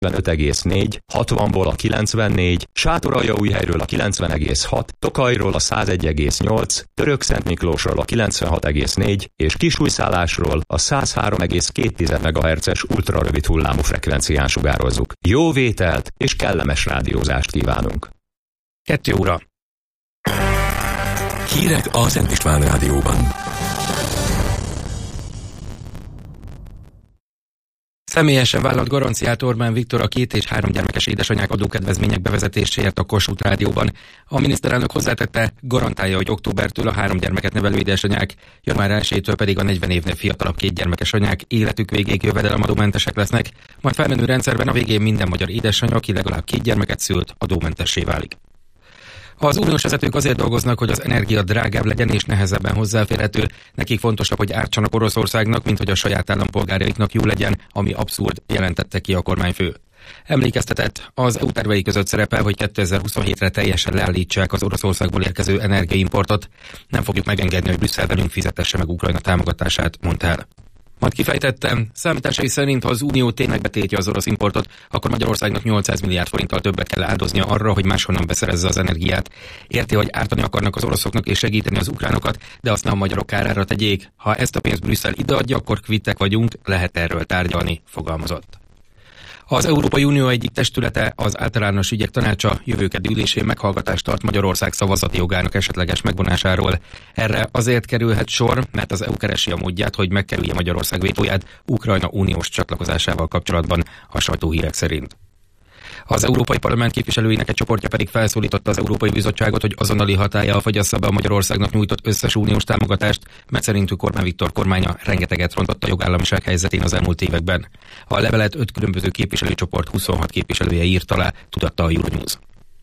95,4, 60-ból a 94, Sátoraljaújhelyről a 90,6, Tokajról a 101,8, Törökszentmiklósról a 96,4 és Kisújszállásról a 103,2 MHz-es ultrarövid hullámú frekvencián sugározzuk. Jó vételt és kellemes rádiózást kívánunk! 2 óra. Hírek a Szent István Rádióban. Személyesen vállalt garanciát Orbán Viktor a 2 és 3 gyermekes édesanyák adókedvezmények bevezetéséért a Kossuth Rádióban. A miniszterelnök hozzátette, garantálja, hogy októbertől a 3 gyermeket nevelő édesanyák, január 1-től pedig a 40 évnél fiatalabb 2 gyermekes anyák életük végéig jövedelemadómentesek lesznek, majd felmenő rendszerben a végén minden magyar édesanyja, aki legalább 2 gyermeket szült, adómentessé válik. Az uniós vezetők azért dolgoznak, hogy az energia drágább legyen és nehezebben hozzáférhető. Nekik fontosabb, hogy ártsanak Oroszországnak, mint hogy a saját állampolgáraiknak jó legyen, ami abszurd, jelentette ki a kormányfő. Emlékeztetett, az EU tervei között szerepel, hogy 2027-re teljesen leállítsák az Oroszországból érkező energiaimportot. Nem fogjuk megengedni, hogy Brüsszel velünk fizetesse meg Ukrajna támogatását, mondta el. Majd kifejtettem, számításai szerint, ha az Unió tényleg betiltja az orosz importot, akkor Magyarországnak 800 milliárd forinttal többet kell áldoznia arra, hogy máshonnan beszerezze az energiát. Érti, hogy ártani akarnak az oroszoknak és segíteni az ukránokat, de azt nem a magyarok kárára tegyék. Ha ezt a pénzt Brüsszel ideadja, akkor kvittek vagyunk, lehet erről tárgyalni, fogalmazott. Az Európai Unió egyik testülete, az Általános Ügyek Tanácsa jövő keddi ülésén meghallgatást tart Magyarország szavazati jogának esetleges megvonásáról. Erre azért kerülhet sor, mert az EU keresi a módját, hogy megkerülje Magyarország vétóját Ukrajna uniós csatlakozásával kapcsolatban, a sajtóhírek szerint. Az Európai Parlament képviselőinek egy csoportja pedig felszólította az Európai Bizottságot, hogy azonnali hatállyal fogyassza be a Magyarországnak nyújtott összes uniós támogatást, mert szerintük Orbán Viktor kormánya rengeteget rontott a jogállamiság helyzetén az elmúlt években. A levelet 5 különböző képviselőcsoport 26 képviselője írt alá, tudatta a Euronews.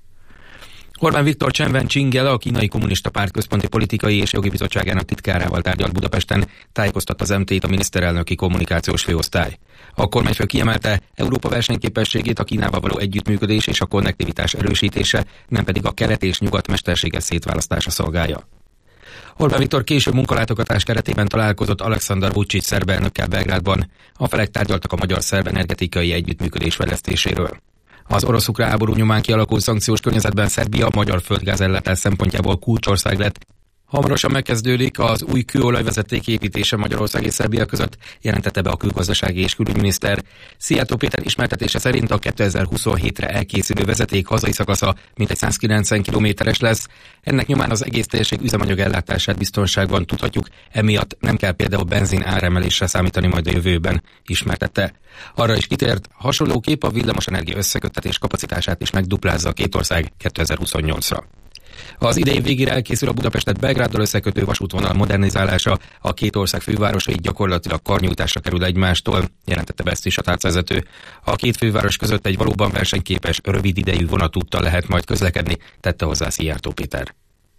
Orbán Viktor Chen Wenqinggel, a Kínai Kommunista Párt központi politikai és jogi bizottságának titkárával tárgyalt Budapesten, tájékoztatta az MT-t a miniszterelnöki kommunikációs főosztály. A kormányfő kiemelte, Európa versenyképességét a Kínával való együttműködés és a konnektivitás erősítése, nem pedig a kelet és nyugat mesterséges szétválasztása szolgálja. Orbán Viktor később munkalátogatás keretében találkozott Alexander Vučić szerb elnökkel Belgrádban. A felek tárgyaltak a magyar-szerb energetikai együttműködés fejlesztéséről. Az orosz-ukrán háború nyomán kialakult szankciós környezetben Szerbia a magyar földgázellátás szempontjából kulcsország lett. Hamarosan megkezdődik az új kőolajvezeték építése Magyarország és Szerbia között, jelentette be a külgazdasági és külügyminiszter. Szijjártó Péter ismertetése szerint a 2027-re elkészülő vezeték hazai szakasza mintegy 190 kilométeres lesz. Ennek nyomán az egész térség üzemanyag ellátását biztonságban tudhatjuk, emiatt nem kell például benzin áremelésre számítani majd a jövőben, ismertette. Arra is kitért, hasonlóképp a villamosenergia összeköttetés kapacitását is megduplázza a két ország 2028-ra. Az idei végére elkészül a Budapestet Belgráddal összekötő vasútvonal modernizálása, a két ország fővárosai gyakorlatilag karnyújtásra kerül egymástól, jelentette be ezt is a tárcavezető. A két főváros között egy valóban versenyképes, rövid idejű vonatúttal lehet majd közlekedni, tette hozzá Szijjártó Péter.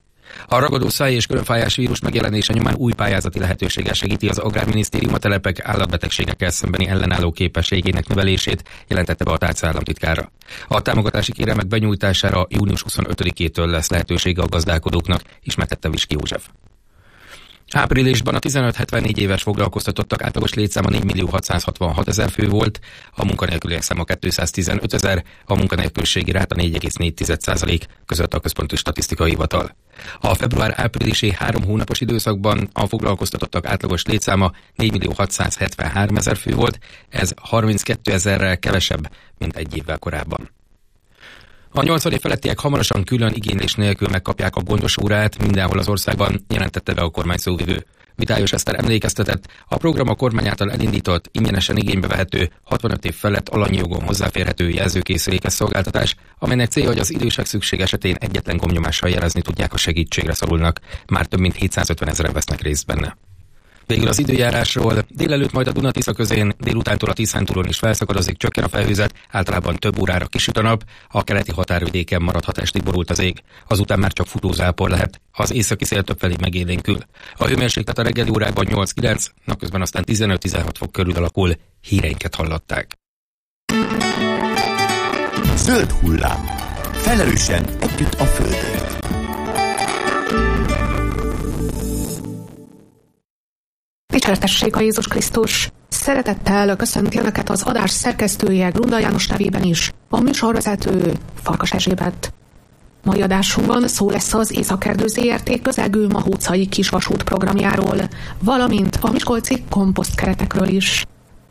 A ragadó száj és körömfájás vírus megjelenése nyomán új pályázati lehetőséggel segíti az Agrárminisztérium a telepek állatbetegségekkel szembeni ellenálló képességének növelését, jelentette be a tárca államtitkára. A támogatási kérelmek benyújtására június 25-től lesz lehetősége a gazdálkodóknak, ismertette Viski József. Áprilisban a 15-74 éves foglalkoztatottak átlagos létszáma 4.666.000 fő volt, a munkanélküliek száma 215.000, a munkanélküliségi ráta 4,4% között a Központi Statisztikai Hivatal. A február-áprilisi 3 hónapos időszakban a foglalkoztatottak átlagos létszáma 4.673.000 fő volt, ez 32.000-rel kevesebb, mint egy évvel korábban. A 80 év felettiek hamarosan külön igénylés nélkül megkapják a gondosórát mindenhol az országban, jelentette be a kormány szóvivő. Vitályos Eszter emlékeztetett, a program a kormány által elindított, ingyenesen igénybe vehető, 65 év felett alanyi jogon hozzáférhető jelzőkészülékes szolgáltatás, amelynek célja, hogy az idősek szükség esetén egyetlen gombnyomással jelezni tudják, a segítségre szorulnak. Már több mint 750 000 vesznek részt benne. Végül az időjárásról, délelőtt majd a Duna-Tisza közén, délutántól a Tiszántúlon is felszakadozik, csökken a felhőzet, általában több órára kisüt a nap, a keleti határvidéken maradhat estig borult az ég, azután már csak futózápor lehet, az északi szél többfelé megélénkül. A hőmérséklet a reggeli órákban 8-9, napközben aztán 15-16 fok körül alakul, híreinket hallották. Zöld hullám. Felelősen együtt a földért. Dicsértessék a Jézus Krisztus! Szeretettel köszönti Önöket az adás szerkesztője Grunda János nevében is, a műsorvezető Farkas Erzsébet. Mai adásunkban szó lesz az Északerdő ZRT közelgő mahócai kisvasút programjáról, valamint a miskolci komposztkeretekről is.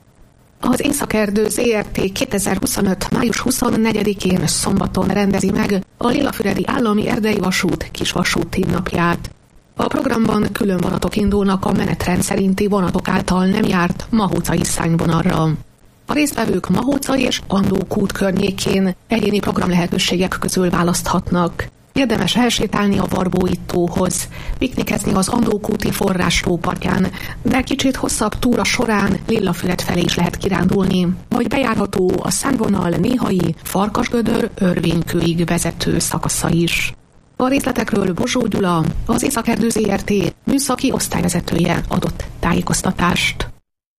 Az Északerdő ZRT 2025. május 24-én szombaton rendezi meg a Lillafüredi Állami Erdei Vasút kisvasúti napját. A programban külön vonatok indulnak a menetrend szerinti vonatok által nem járt mahócai szárnyvonalra. A résztvevők Mahócai és Andókút környékén egyéni programlehetőségek közül választhatnak. Érdemes elsétálni a Varbóittóhoz, piknikezni az Andókúti forrástó partján, de kicsit hosszabb túra során Lillafüred felé is lehet kirándulni, vagy bejárható a szárnyvonal néhai Farkasgödör-Örvénykőig vezető szakasza is. A részletekről Bozsó Gyula, az Északerdő ZRT műszaki osztályvezetője adott tájékoztatást.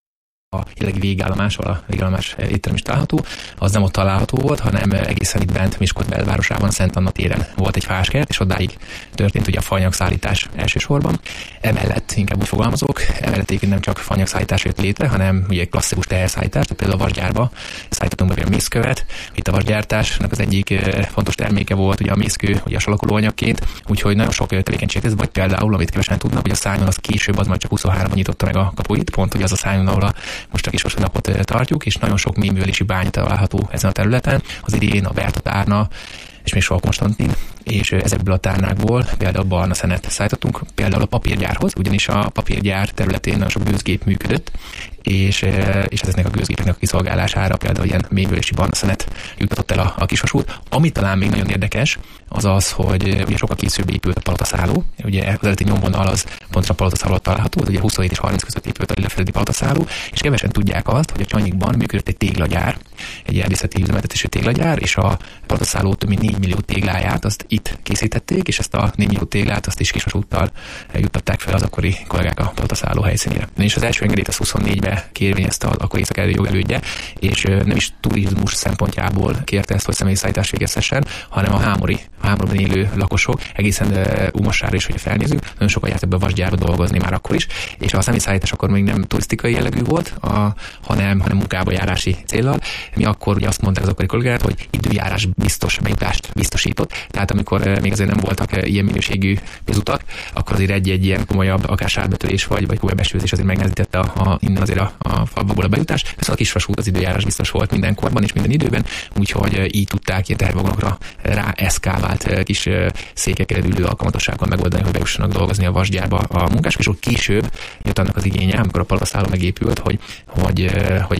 A jelenlegi végállomás, ahol a végállomás étterem is található, az nem ott található volt, hanem egészen itt bent Miskolc belvárosában, Szent Anna téren volt egy fáskert, és odáig történt ugye a faanyagszállítás elsősorban. Emellett, inkább úgy fogalmazok, emellett nem csak faanyagszállítás jött létre, hanem ugye klasszikus teherszállítás, tehát például a vasgyárba szállítottunk be a mészkövet. Itt a vasgyártásnak az egyik fontos terméke volt ugye a mészkő, ugye a salakolóanyagként, úgyhogy nagyon sok tevékenység ez, vagy például, amit kevesen tudnak, hogy a szárnyon az később az majd csak 23-ban nyitotta meg a kapuit, pont hogy az a szárnyon, ahol most a kisvasút napot tartjuk, és nagyon sok méművelési bánya található ezen a területen. Az idén a Berta tárna, és még Sol Konstantin, és ezekből a tárnákból például barna szenet szállítottunk, például a papírgyárhoz, ugyanis a papírgyár területén nagyon sok gőzgép működött, és ezeknek a gőzgépeknek a kiszolgálására például ilyen méművelési barna szenet juttatott el a kisvasút. Ami talán még nagyon érdekes, az az, hogy ugye sokkal később épült a Palataszálló. Ugye az eredeti nyomvonal az pontosan Palataszálló található, ugye 27 és 30 között épült a Lillafüredi Palataszálló, és kevesen tudják azt, hogy a Csanyikban működött egy téglagyár, egy erdészeti üzemeltetésű téglagyár, és a Palataszálló több mint 4 millió tégláját azt itt készítették, és ezt a 4 millió téglát azt is kisvasúttal juttatták fel az akkori kollégák a Palataszálló helyszínére. És az első engedélyt az 24-ben kérvényezte az akkori északerdői jogelődje, és nem is turizmus szempontjából kérte ezt, hogy személyszállítást végezhessen, hanem a hámorban élő lakosok egészen Umossára is, hogy felnézünk, nagyon sokan járt ebbe a vasgyárba dolgozni már akkor is, és a személyszállítás akkor még nem turisztikai jellegű volt, hanem munkába járási céllal. Mi akkor ugye azt mondták az akkori kollégák, hogy időjárás biztos bejutást biztosított, tehát amikor még azért nem voltak ilyen minőségű pénzutak, akkor azért egy ilyen komolyabb akár sárbetörés vagy komolyabb esőzés azért megnehezítette innen azért a falvából a bejutást, viszont a kisvasút az időjárás biztos volt minden korban és minden időben, úgyhogy így tudták ilyen tehervagonokra rá eszkávált kis székekkel ülő alkalmatossággal megoldani, hogy bejussanak dolgozni a vasgyárba a munkások, és ott később jött annak az igénye, amikor a Palataszálló megépült, hogy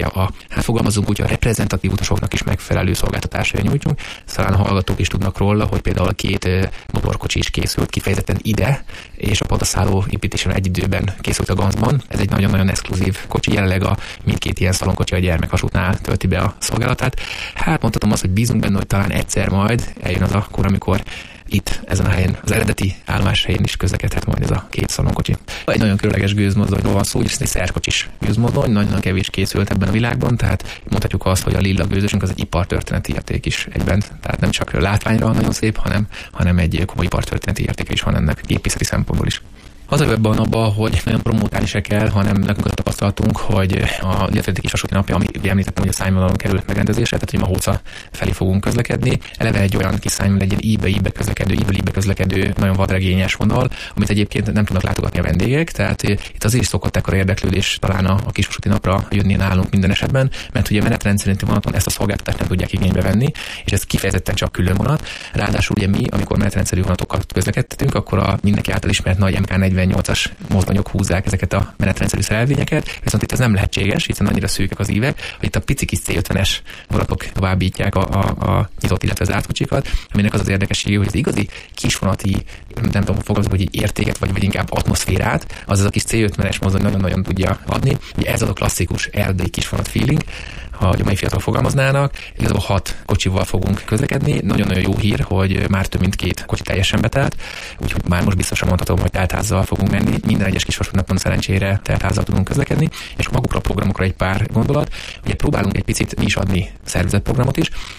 hát fogalmazunk úgy, a reprezentatív utasoknak is megfelelő szolgáltatásra nyújtsunk. Szóval a hallgatók is tudnak róla, hogy például 2 motorkocsi is készült kifejezetten ide, és a Palataszálló építésén egy időben készült a Ganzban. Ez egy nagyon-nagyon exkluzív kocsi, jelenleg a mindkét ilyen szalonkocsi a gyermekvasútnál tölti be a szolgálatát. Hát mondhatom azt, hogy bízunk benne, hogy talán egyszer majd eljön az akkor, amikor itt, ezen a helyen, az eredeti állomás helyén is közlekedhet majd ez a 2 szalonkocsi. Egy nagyon különleges gőzmozdonyról van szó, hogy ez egy szerkocsis gőzmozdony, nagyon kevés készült ebben a világban, tehát mondhatjuk azt, hogy a lilla gőzösünk az egy ipartörténeti érték is egyben. Tehát nem csak látványra nagyon szép, hanem egy komoly ipartörténeti értéke is van ennek gépészeti szempontból is. Az a jobban abban, hogy nagyon promótálni se kell, hanem nekünk az tapasztalatunk, hogy a Lillafüredi kisvasúti napja, ami ugye említettem, hogy a szárnyvonalon került megrendezésre, tehát hogy Mahóca felé fogunk közlekedni. Eleve egy olyan kis szárnyvonal, egy ilyen íbe közlekedő, nagyon vadregényes vonal, amit egyébként nem tudnak látogatni a vendégek, tehát itt azért is szokott ekkora érdeklődés talán a kisvasúti napra jönni nálunk minden esetben, mert ugye a menetrend szerinti vonaton ezt a szolgáltatást nem tudják igénybe venni, és ez kifejezetten csak külön vonat. Ráadásul ugye mi, amikor menetrendszerű vonatokkal közlekedtetünk, akkor a mindenki által ismert nagy MK48-as mozdonyok húzzák ezeket a menetrendszerű szerelvényeket, viszont itt ez nem lehetséges, hiszen annyira szűkek az ívek, hogy itt a pici kis C50-es vonatok továbbítják a nyitott, illetve zárt kocsikat, aminek az az érdekessége, hogy az igazi kisvonati, nem tudom, fogalmazok, hogy értéket, vagy inkább atmoszférát, az a kis C50-es mozdony nagyon-nagyon tudja adni. Ugye ez az a klasszikus erdei kisvonat feeling, ha a mai fiatalok fogalmaznának. Igazából 6 kocsival fogunk közlekedni. Nagyon-nagyon jó hír, hogy már több mint 2 kocsi teljesen betelt, úgyhogy már most biztosan mondhatom, hogy teltházzal fogunk menni. Minden egyes kisvasútnapon szerencsére teltházzal tudunk közlekedni, és magukra a programokra egy pár gondolat. Ugye próbálunk egy picit mi is adni szervezetprogramot is,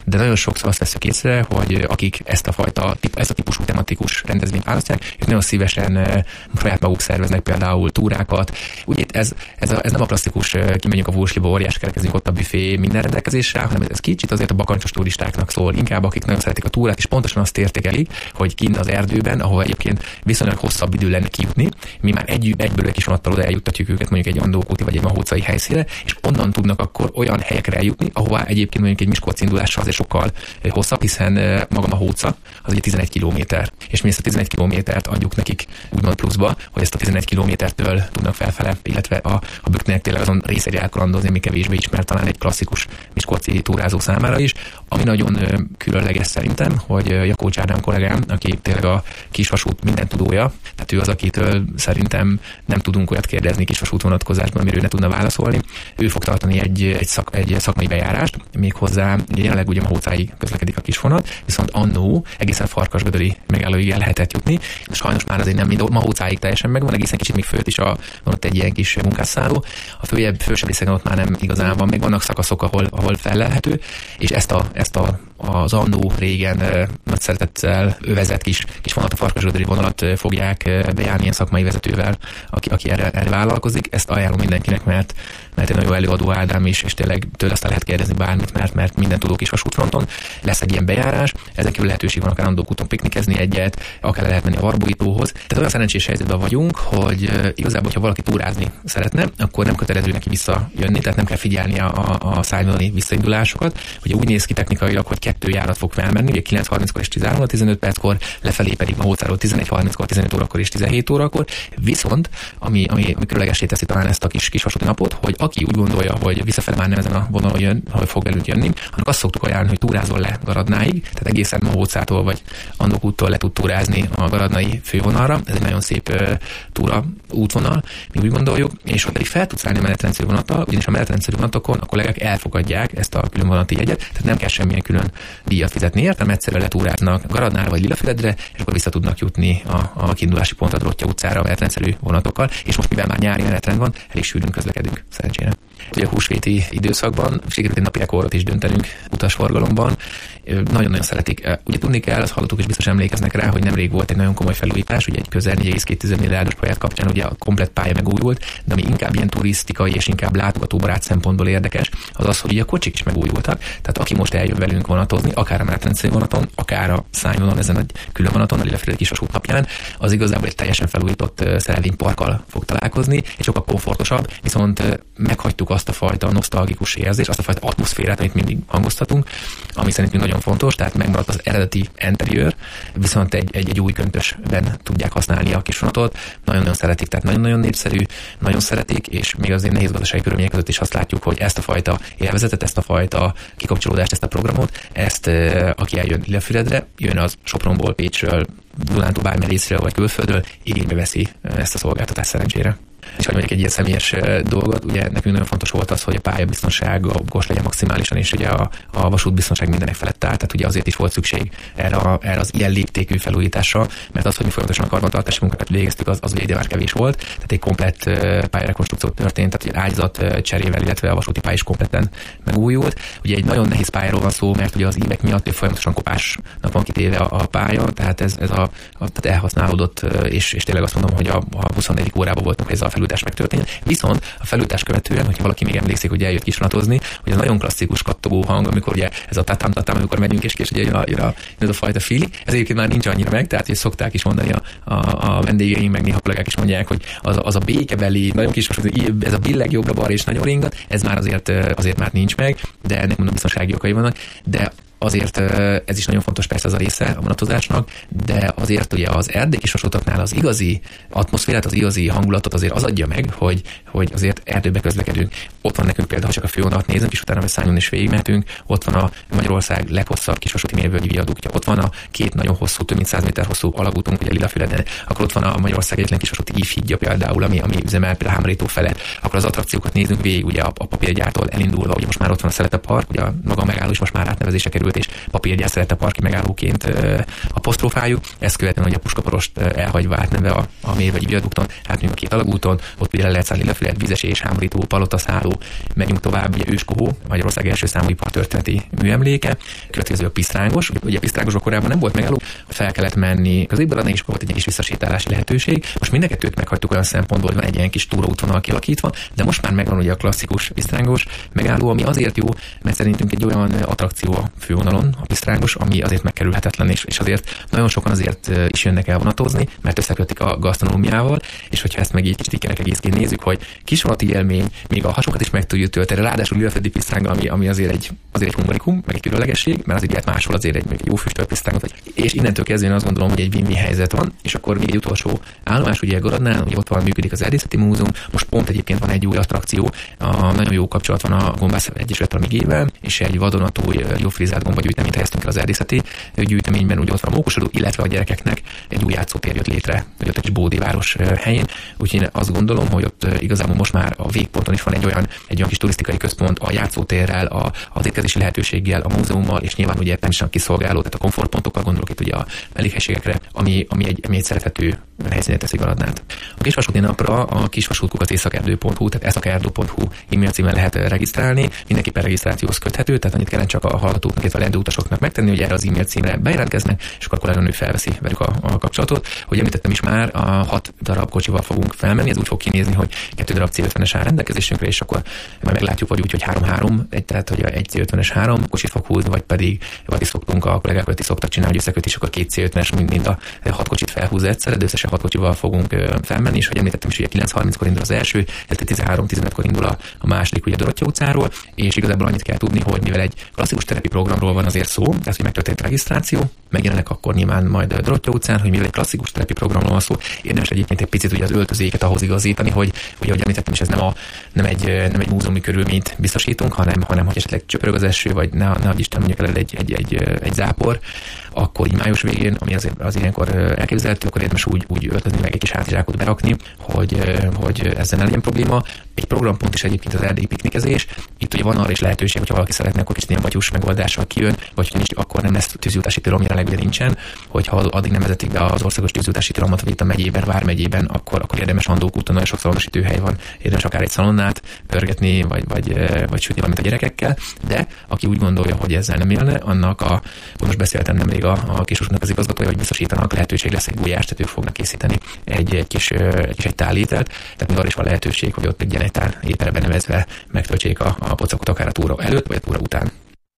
de nagyon sokszor azt veszük észre, hogy akik ezt a típusú tematikus rendezvényt választják, ők nagyon szívesen saját maguk szerveznek például túrákat. Ugye ez nem a klasszikus, kimegyünk a Vórsliba, óriás kerekezünk, ott a büfé minden rendelkezésre, hanem ez kicsit azért a bakancsos turistáknak szól, inkább akik nagyon szeretik a túrát, és pontosan azt értékelik, hogy kint az erdőben, ahol egyébként viszonylag hosszabb idő lenne kijutni, mi már egyből egy kis vonattal oda eljuttatjuk őket mondjuk egy Andókúti vagy egy Mahócai helyszínre, és onnan tudnak akkor olyan helyekre eljutni, ahová egyébként mondjuk egy Miskolci indulással azért sokkal hosszabb, hiszen maga Mahóca az ugye 11 kilométer, és mi ezt a 11 kilométert adjuk nekik úgymond pluszba, hogy ezt a 11 kilométertől tudnak felfele, illetve a Büknének tényleg azon részére elkalandozni, ami kevésbé ismert talán egy klasszikus miskolci túrázó számára is. Ami nagyon különleges szerintem, hogy Jakócs Ádám kollégám, aki tényleg a kisvasút minden tudója, tehát ő az, akitől szerintem nem tudunk olyat kérdezni kisvasút vonatkozásban, amiről ne tudna válaszolni. Ő fog tartani egy szakmai bejárást, méghozzá jelenleg ugye Mahócáig közlekedik a kisvonat, viszont annó egészen Farkasgödöli megállóig el lehetett jutni. Sajnos már azért nem mind Mahócáig teljesen megvan, egészen kicsit még fölt is van ott egy ilyen kis munkásszálló. A fősebb részeken ott már nem igazán van, még vannak szakaszok, ahol fellelhető, és ezt az annó régen nagy szeretettel övezett kis vonat, a Farkasgödöli vonalat fogják bejárni ilyen szakmai vezetővel, aki erre vállalkozik. Ezt ajánlom mindenkinek, mert egy nagyon előadó Ádám is, és tényleg tőle aztán lehet kérdezni bármit, mert minden tudó kis vasútfronton lesz egy ilyen bejárás. Ezen kívül lehetőség van akár Andókúton piknikezni egyet, akár lehet menni a Varbóitóhoz. Tehát olyan szerencsés helyzetben vagyunk, hogy igazából, ha valaki túrázni szeretne, akkor nem kötelező neki visszajönni, tehát nem kell figyelni a szárnyalani visszaindulásokat. Ugye úgy néz ki technikailag, hogy 2 járat fog felmenni, ugye 9:30-kor és 13:15 perckor, lefelé pedig Mahócáról 11:30-kor, 15 órakor és 17 órakor. Viszont, ami különlegessé teszi talán ezt a kis vasúti napot, hogy aki úgy gondolja, hogy visszafele már nem ezen a vonalon jön, hogy fog velünk jönni, annak azt szoktuk ajánlani, hogy túrázol le Garadnáig, tehát egészen Mahócától vagy Andókúttól le tud túrázni a garadnai fővonalra. Ez egy nagyon szép túra útvonal, mi úgy gondoljuk, és ha pedig fel tudsz állni a menetrendszerű vonattal, ugyanis a menetrendszerű vonatokon a kollégák elfogadják ezt a külön vonati jegyet, tehát nem kell semmilyen külön díjat fizetni érte, egyszerűen letúráznak Garadnára vagy Lilafüredre, és akkor vissza tudnak jutni a kiindulási pontra, Drotty utcára a menetrendszerű vonatokkal, és most mivel már nyári menetrend van, elég sűrűn közlekedünk, szerencsére. Ugye a húsvéti időszakban sikerült egy napi rekordot is döntenünk utasforgalomban. Nagyon-nagyon szeretik. Ugye tudni kell, azt hallottuk, és biztos emlékeznek rá, hogy nemrég volt egy nagyon komoly felújítás, ugye egy közel 4,2 milliárdos projekt kapcsán ugye a komplett pálya megújult, de ami inkább ilyen turisztikai és inkább látogatóbarát szempontból érdekes, az, hogy ugye a kocsik is megújultak. Tehát aki most eljön velünk vonatozni, akár a menetrendszerű vonaton, akár a szárnyvonalon, ezen a külön vonaton, a Lilafüredi kisvasút napján, az igazából egy teljesen felújított szerelvényparkkal fog találkozni, és sokkal komfortosabb, viszont meghagytuk azt a fajta nosztalgikus érzést, azt a fajta atmoszférát, amit mindig hangoztatunk, ami szerintünk nagyon fontos, tehát megmaradt az eredeti interiőr, viszont egy új köntösben tudják használni a kisvonatot. Nagyon-nagyon szeretik, tehát nagyon-nagyon népszerű, nagyon szeretik, és még azért nehéz gazdasági körülmények között is azt látjuk, hogy ezt a fajta élvezetet, ezt a fajta kikapcsolódást, ezt a programot, ezt aki eljön Lilafüredre, jön az Sopronból, Pécsről, Dunántúl bármilyen részről vagy külföldről, igénybe veszi ezt a szolgáltatást szerencsére. És hogy mondjuk egy ilyen személyes dolgot, ugye nekünk nagyon fontos volt az, hogy a pályabiztonságos legyen maximálisan, és ugye a vasútbiztonság mindenek felett áll, tehát ugye azért is volt szükség erre az ilyen léptékű felújításra, mert az, hogy mi folyamatosan a karbantartási munkákat végeztük, az ugye ide már kevés volt, tehát egy komplett pályarekonstrukció történt, tehát egy ágyazat cserével, illetve a vasúti pálya is kompletten megújult. Ugye egy nagyon nehéz pályáról van szó, mert ugye az évek miatt folyamatosan kopásnak van kitéve a pálya, tehát ez tehát elhasználódott, és tényleg azt mondom, hogy a 24. órában voltunk, hogy ez a felújítás megtörténjen. Viszont a felújítás követően, hogyha valaki még emlékszik, hogy eljött kisvonatozni, hogy ez nagyon klasszikus kattogó hang, amikor ugye ez a tatám, amikor megyünk és ugye jön ez a fajta feeling, ez egyébként már nincs annyira meg, tehát hogy szokták is mondani a vendégeink, meg néha kollégák is mondják, hogy az a békebeli, nagyon kis ez a billeg jobbra-balra és nagyon ringat, ez már azért már nincs meg, de ennek mondom biztonsági okai vannak, de azért ez is nagyon fontos persze az a része a vonatozásnak, de azért ugye az erdei kisvasutaknál az igazi atmoszférát, az igazi hangulatot azért az adja meg, hogy azért erdőbe közlekedünk. Ott van nekünk például, ha csak a fővonalat nézünk, és utána a Szányon is végigmentünk, ott van a Magyarország leghosszabb kisvasúti mérvölgyi viaduktja, ott van a 2 nagyon hosszú, több mint 100 méter hosszú alagútunk, ugye Lilafüreden, akkor ott van a Magyarország egyetlen kisvasúti ívhídja például, ami üzemel például Hámorító felett, akkor az attrakciókat nézünk végig, ugye a papírgyártól elindulva, ugye most már ott van a Szelete Park, ugye maga a megálló is most már átnevezésre került kikerült, és papírgyár szerette parki megállóként apostrofáljuk. Ezt követően, hogy a Puskaporost elhagyva átneve a Mérvegyi viadukton, átmegyünk a két alagúton, ott ugye le lehet szállni lefelé, Vizesés, Hámorító, Palotaszálló, megyünk tovább, ugye Őskohó, Magyarország első számú ipartörténeti műemléke, következő a Pisztrángos. Ugye Pisztrángosban korábban nem volt megálló, fel kellett menni középbe adni, és akkor volt egy kis visszasétálási lehetőség. Most mind a kettőt meghagytuk olyan szempontból, hogy van egy ilyen kis túraútvonal kialakítva, de most már megvan ugye a klasszikus Pisztrángos megálló, ami azért jó, mert szerintünk egy olyan attrakció a fővonalon, a Pisztrángos, ami azért megkerülhetetlen, és azért nagyon sokan azért is jönnek el vonatozni, mert összekötik a gasztronómiával, és hogyha ezt meg így kis egészként nézzük, hogy kisvonati élmény, még a hasokat is meg tudjuk tölteni, ráadásul Lilföldi Pisztránga, ami azért egy hungarikum, meg egy különlegesség, mert azért máshol azért egy jó füstölt pisztrángot. És innentől kezdve azt gondolom, hogy egy win-win helyzet van, és akkor még egy utolsó állomás, ugye Garadnál, ugye ott van, működik az Erdészeti Múzeum, most pont egyébként van egy új attrakció, nagyon jó kapcsolat van a Gombász Egyesület Amigével, és egy vadonatúj jó frizált gombagyűjteményt helyeztünk el az erdészeti gyűjteményben, ugye ott van a Mókusadó, illetve a gyerekeknek egy új játszótér jött létre, hogy ott egy Bódéváros helyén. Úgyhogy én azt gondolom, hogy ott igazából most már a végponton is van egy olyan kis turisztikai központ a játszótérrel, az étkezési lehetőséggel, a múzeummal, és nyilván ugye természetesen kiszolgáló, tehát a komfortpontokkal gondolok itt ugye a mellékhelységekre, ami egy szerethető helyszínet teszi Garadnát. A kisvasúti napra a kisvasút@északerdő.hu, tehát északerdő.hu e-mail címen lehet regisztrálni, mindenképpen regisztrációhoz köthető, tehát annyit kellene csak a hallgatóknak, illetve a lendő utasoknak megtenni, hogy erre az e-mail címre bejelentkeznek, és akkor a kolléganő felveszi velük a kapcsolatot. Hogy említettem is már, a 6 darab kocsival fogunk felmenni, ez úgy fog kinézni, hogy 2 darab C50-es áll rendelkezésünkre, és akkor majd meglátjuk, vagy úgy, hogy 3-3, tehát hogy egy C50-es 3 kocsit fog húzni, vagy pedig is szoktunk, a kollégák is szoktak csinálni, hogy összeköt, és akkor 2 C50-es, mind a 6 kocsit felhúz egyszerre, de összesen 6 kocsival fogunk felmenni, és hogy említettem is, hogy 9:30-kor indul az első, illetve 13-15-kor indul a második, ugye Dorottya utcáról, és igazából annyit kell tudni, hogy mivel egy klasszikus terepi programról van azért szó, tehát hogy megtörtént a regisztráció, megjelennek akkor nyilván majd Dorottya utcán, hogy mivel egy klasszikus terepi programról van szó, érdemes egyébként egy picit ugye az öltözéket ahhoz igazítani, hogy ugye, ahogy említettem is, ez nem egy múzeumi körülményt biztosítunk, hanem hogy esetleg csöpörög az eső, vagy ne Isten mondjuk el egy zápor, akkor így május végén, ami az ilyenkor elképzelhető, akkor érdemes úgy öltözni, meg egy kis hátizsákot berakni, hogy ezzel ne legyen probléma. Egy programpont is egyébként az erdélyi piknikezés. Itt ugye van arra is lehetőség, hogyha valaki szeretne, akkor kicsit ilyen batyús megoldással kijön, vagy hogy akkor nem lesz tűzjutási tilalom, jelenleg ugye nincsen, hogyha addig nem vezetik be az országos tűzjutási tilalmat, vagy itt a megyében, vármegyében, akkor érdemes Andókúton, nagyon sok szalonosítőhely van, érdemes akár egy szalonnát pörgetni, vagy sütni valamit a gyerekekkel, de aki úgy gondolja, hogy ezzel nem élne, annak most beszéltem nemrég a Kisvasútnak az igazgatója, hogy biztosítanak, lehetőség lesz, egy gulyást, ők fognak készíteni egy kis tálételt, tehát még arra is van lehetőség, hogy ott egy ilyen tál ételre nevezve megtöltsék a pocakot akár a túra előtt, vagy a túra után.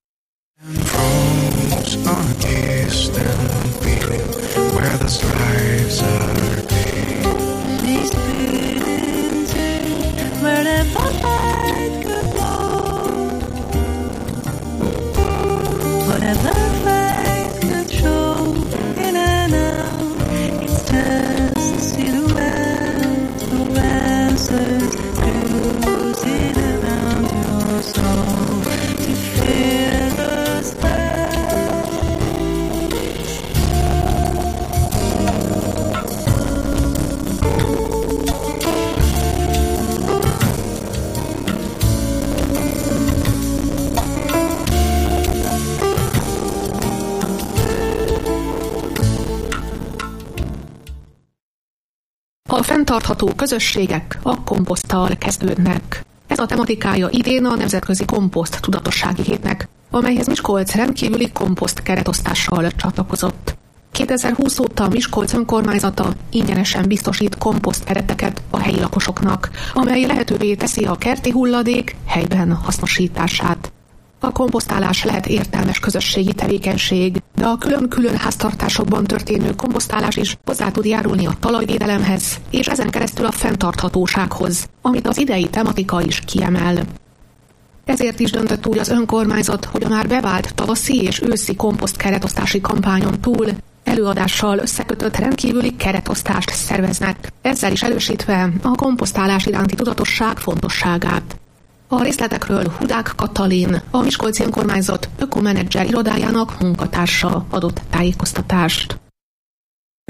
A fenntartható közösségek a komposzttal kezdődnek. Ez a tematikája idén a Nemzetközi Komposzt Tudatossági Hétnek, amelyhez Miskolc rendkívüli komposzt keretosztással csatlakozott. 2020 óta Miskolc önkormányzata ingyenesen biztosít komposztkereteket a helyi lakosoknak, amely lehetővé teszi a kerti hulladék helyben hasznosítását. A komposztálás lehet értelmes közösségi tevékenység, de a külön-külön háztartásokban történő komposztálás is hozzá tud járulni a talajvédelemhez, és ezen keresztül a fenntarthatósághoz, amit az idei tematika is kiemel. Ezért is döntött úgy az önkormányzat, hogy a már bevált tavaszi és őszi komposztkeretosztási kampányon túl előadással összekötött rendkívüli keretosztást szerveznek, ezzel is erősítve a komposztálás iránti tudatosság fontosságát. A részletekről Hudák Katalin, a Miskolci Önkormányzat ökomenedzser irodájának munkatársa adott tájékoztatást.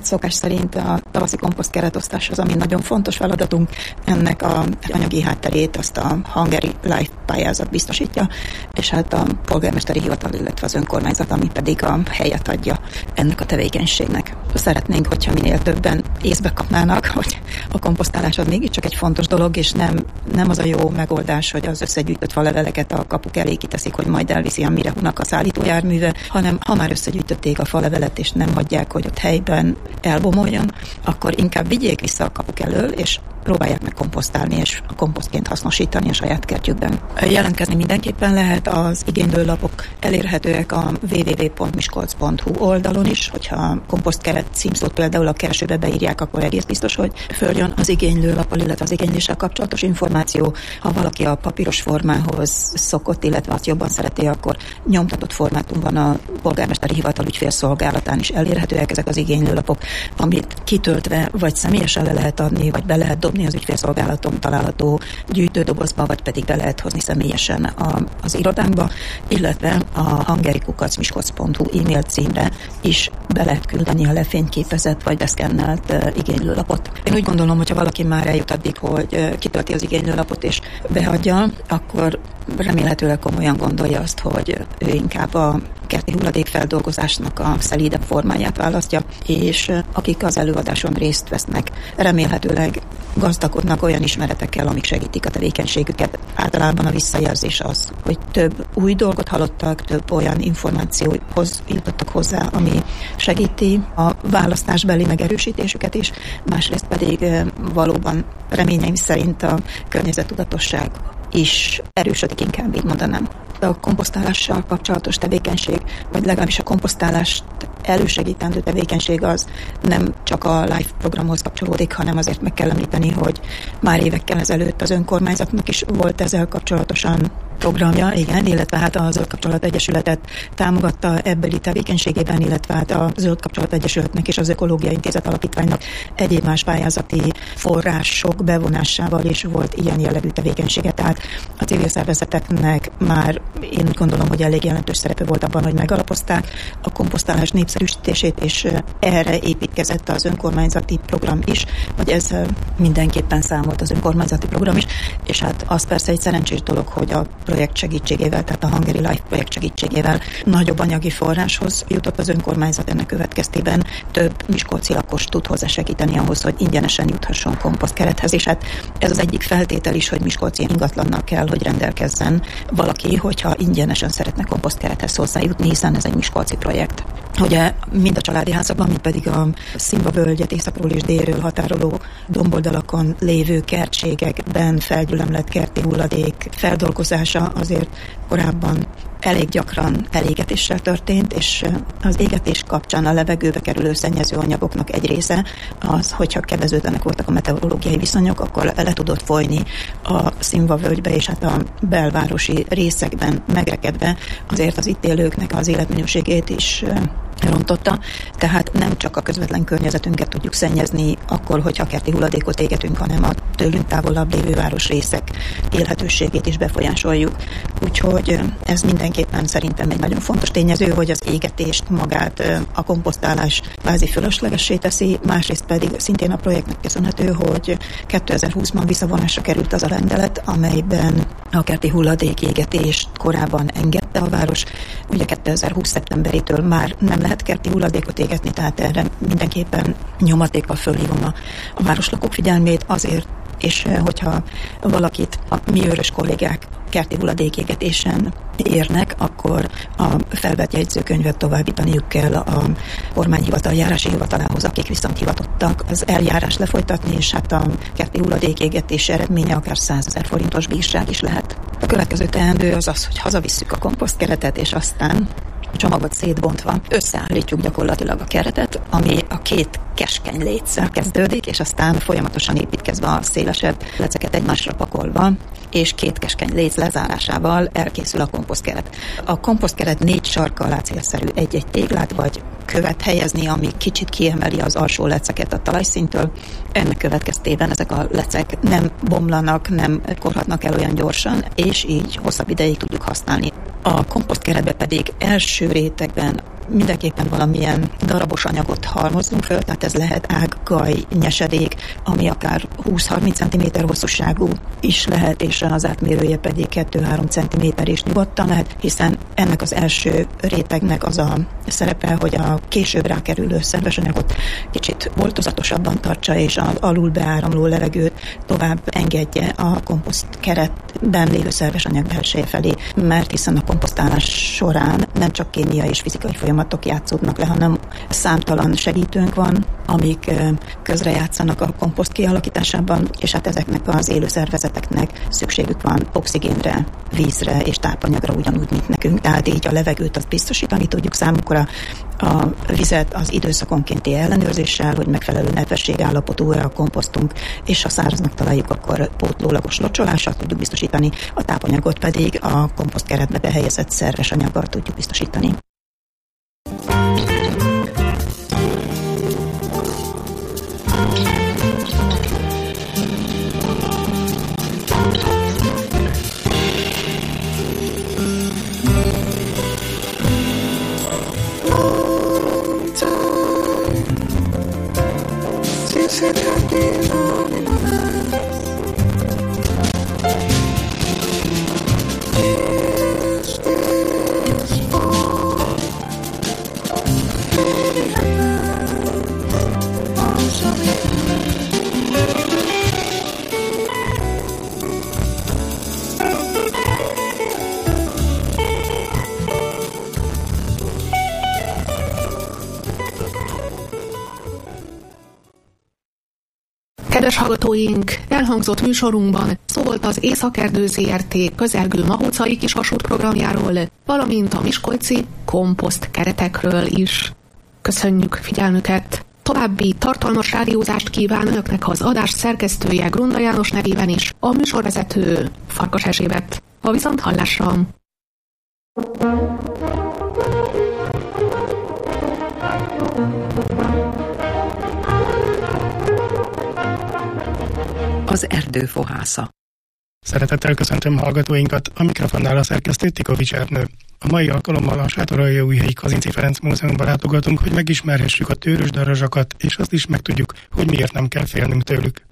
Szokás szerint a tavaszi komposztkeretosztás az, ami nagyon fontos feladatunk. Ennek a anyagi hátterét azt a Hungary Life pályázat biztosítja, és hát a polgármesteri hivatal, illetve az önkormányzat, ami pedig a helyet adja ennek a tevékenységnek. Szeretnénk, hogyha minél többen észbe kapnának, hogy a komposztálás az mégiscsak egy fontos dolog, és nem az a jó megoldás, hogy az összegyűjtött faleveleket a kapuk elé kiteszik, hogy majd elviszi a Mirehúnak a szállítójárműve, hanem ha már összegyűjtötték a falevelet, és nem hagyják, hogy ott helyben elbomoljon, akkor inkább vigyék vissza a kapuk elől, és próbálják meg komposztálni, és a komposztként hasznosítani a saját kertjükben. Jelentkezni mindenképpen lehet, az igénylőlapok elérhetőek a www.miskolc.hu oldalon is, hogyha komposztkeret címszót például a keresőbe beírják, akkor egész biztos, hogy följön az igénylőlappal, illetve az igényléssel kapcsolatos információ. Ha valaki a papíros formához szokott, illetve azt jobban szereti, akkor nyomtatott formátumban a polgármesteri hivatal ügyfélszolgálatán is elérhetőek ezek az igénylőlapok, amit kitöltve vagy személyesen le lehet adni, vagy be lehet dobni az ügyfélszolgálaton található gyűjtődobozba, vagy pedig be lehet hozni személyesen az irodánkba, illetve a hungarykukac.miskolc.hu e-mail címre is be lehet küldeni a lefényképezett vagy beszkennelt igénylőlapot. Én úgy gondolom, hogyha valaki már eljut addig, hogy kitölti az igénylőlapot és beadja, akkor remélhetőleg komolyan gondolja azt, hogy ő inkább a kerti hulladékfeldolgozásnak a szelídebb formáját választja, és akik az előadáson részt vesznek, remélhetőleg gazdagodnak olyan ismeretekkel, amik segítik a tevékenységüket. Általában a visszajelzés az, hogy több új dolgot hallottak, több olyan információhoz jutottak hozzá, ami segíti a választásbeli megerősítésüket is, másrészt pedig valóban reményeim szerint a környezettudatosság is erősödik, inkább így mondanám. A komposztálással kapcsolatos tevékenység, vagy legalábbis a komposztálást elősegítendő tevékenység az nem csak a LIFE programhoz kapcsolódik, hanem azért meg kell említeni, hogy már évekkel ezelőtt az önkormányzatnak is volt ezzel kapcsolatosan programja, igen, illetve hát a Zöld Kapcsolat Egyesületet támogatta ebbeli tevékenységében, illetve hát a Zöld Kapcsolat Egyesületnek és az Ökológiai Intézet Alapítványnak egyéb más pályázati források bevonásával is volt ilyen jellegű tevékenysége. Tehát a civil szervezeteknek már én úgy gondolom, hogy elég jelentős szerepe volt abban, hogy megalapozták a komposztálás népszerűsítését, és erre építkezett az önkormányzati program is, vagy ez mindenképpen számolt az önkormányzati program is, és hát az persze egy szerencsés dolog, hogy a projekt segítségével, tehát a Hungary Life projekt segítségével nagyobb anyagi forráshoz jutott az önkormányzat, ennek következtében több miskolci lakos tud hozzá segíteni ahhoz, hogy ingyenesen juthasson komposztkerethez, és hát ez az egyik feltétel is, hogy miskolci ingatlannal kell, hogy rendelkezzen valaki, hogyha ingyenesen szeretne komposztkerethez hozzájutni, hiszen ez egy miskolci projekt. Ugye mind a családi házakban, mind pedig a Szimba völgyet északról és délről határoló domboldalakon lévő kertségekben felgyülemlett kerti hulladék feldolgozása azért korábban elég gyakran elégetéssel történt, és az égetés kapcsán a levegőbe kerülő szennyező anyagoknak egy része az, hogyha kedvezőtlenek voltak a meteorológiai viszonyok, akkor le tudott folyni a Szimba völgybe, és hát a belvárosi részekben megrekedve azért az itt élőknek az életminőségét is rontotta, tehát nem csak a közvetlen környezetünket tudjuk szennyezni akkor, hogyha kerti hulladékot égetünk, hanem a tőlünk távolabb lévő városrészek élhetőségét is befolyásoljuk. Úgyhogy ez mindenképpen szerintem egy nagyon fontos tényező, hogy az égetést magát a komposztálás kvázi fölöslegessé teszi, másrészt pedig szintén a projektnek köszönhető, hogy 2020-ban visszavonásra került az a rendelet, amelyben a kerti hulladék égetést korábban engedte a város. Ugye 2020. szeptemberétől már nem lehet kerti hulladékot égetni, tehát erre mindenképpen nyomatékkal fölhívom a városlakók figyelmét azért, és hogyha valakit a mi őrös kollégák kerti hulladékégetésen érnek, akkor a felvett jegyzőkönyvet továbbítaniuk kell a kormányhivatal járási hivatalához, akik viszont hivatottak az eljárás lefolytatni, és hát a kerti hulladékégetés eredménye akár 100 000 forintos bírság is lehet. A következő teendő az az, hogy hazavisszük a komposztkeretet, és aztán a csomagot szétbontva összeállítjuk gyakorlatilag a keretet, ami a két keskeny léccel kezdődik, és aztán folyamatosan építkezve a szélesebb leceket egymásra pakolva, és két keskeny léc lezárásával elkészül a komposztkeret. A komposztkeret 4 sarka alá célszerű egy-egy téglát vagy követ helyezni, ami kicsit kiemeli az alsó leceket a talajszintől. Ennek következtében ezek a lecek nem bomlanak, nem korhatnak el olyan gyorsan, és így hosszabb ideig tudjuk használni. A komposztkeretbe pedig első rétegben mindenképpen valamilyen darabos anyagot halmozzunk föl, tehát ez lehet ág, gaj, nyesedék, ami akár 20-30 cm hosszúságú is lehet, és az átmérője pedig 2-3 cm is nyugodtan lehet, hiszen ennek az első rétegnek az a szerepe, hogy a később rákerülő szerves anyagot kicsit voltozatosabban tartsa, és az alul beáramló levegőt tovább engedje a komposzt keretben lévő szerves anyag belseje felé, mert hiszen a komposztálás során nem csak kémiai és fizikai folyamatok játszódnak le, hanem számtalan segítőnk van, amik közrejátszanak a komposzt kialakításában, és hát ezeknek az élő szervezeteknek szükségük van oxigénre, vízre és tápanyagra ugyanúgy, mint nekünk. Tehát így a levegőt azt biztosítani tudjuk számukra, a vizet az időszakonkénti ellenőrzéssel, hogy megfelelő nedvességállapotú-e a komposztunk, és ha száraznak találjuk, akkor pótlólagos locsolással tudjuk biztosítani, a tápanyagot pedig a komposzt keretbe behelyezett szerves anyaggal tudjuk biztosítani. Kedves hallgatóink, elhangzott műsorunkban szó volt az Északerdő ZRT közelgő mahócai kisvasút programjáról, valamint a miskolci komposzt keretekről is. Köszönjük figyelmüket! További tartalmas rádiózást kíván önöknek az adás szerkesztője Grunda János nevében is, a műsorvezető Farkas Erzsébet. A viszonthallásra! Az erdő fohásza. Szeretettel köszöntöm hallgatóinkat, a mikrofonnál a szerkesztő Tikovics Ernő. A mai alkalommal a Sátoraljaújhelyi Kazinczy Ferenc Múzeumban látogatunk, hogy megismerhessük a tőrös darazsakat, és azt is megtudjuk, hogy miért nem kell félnünk tőlük.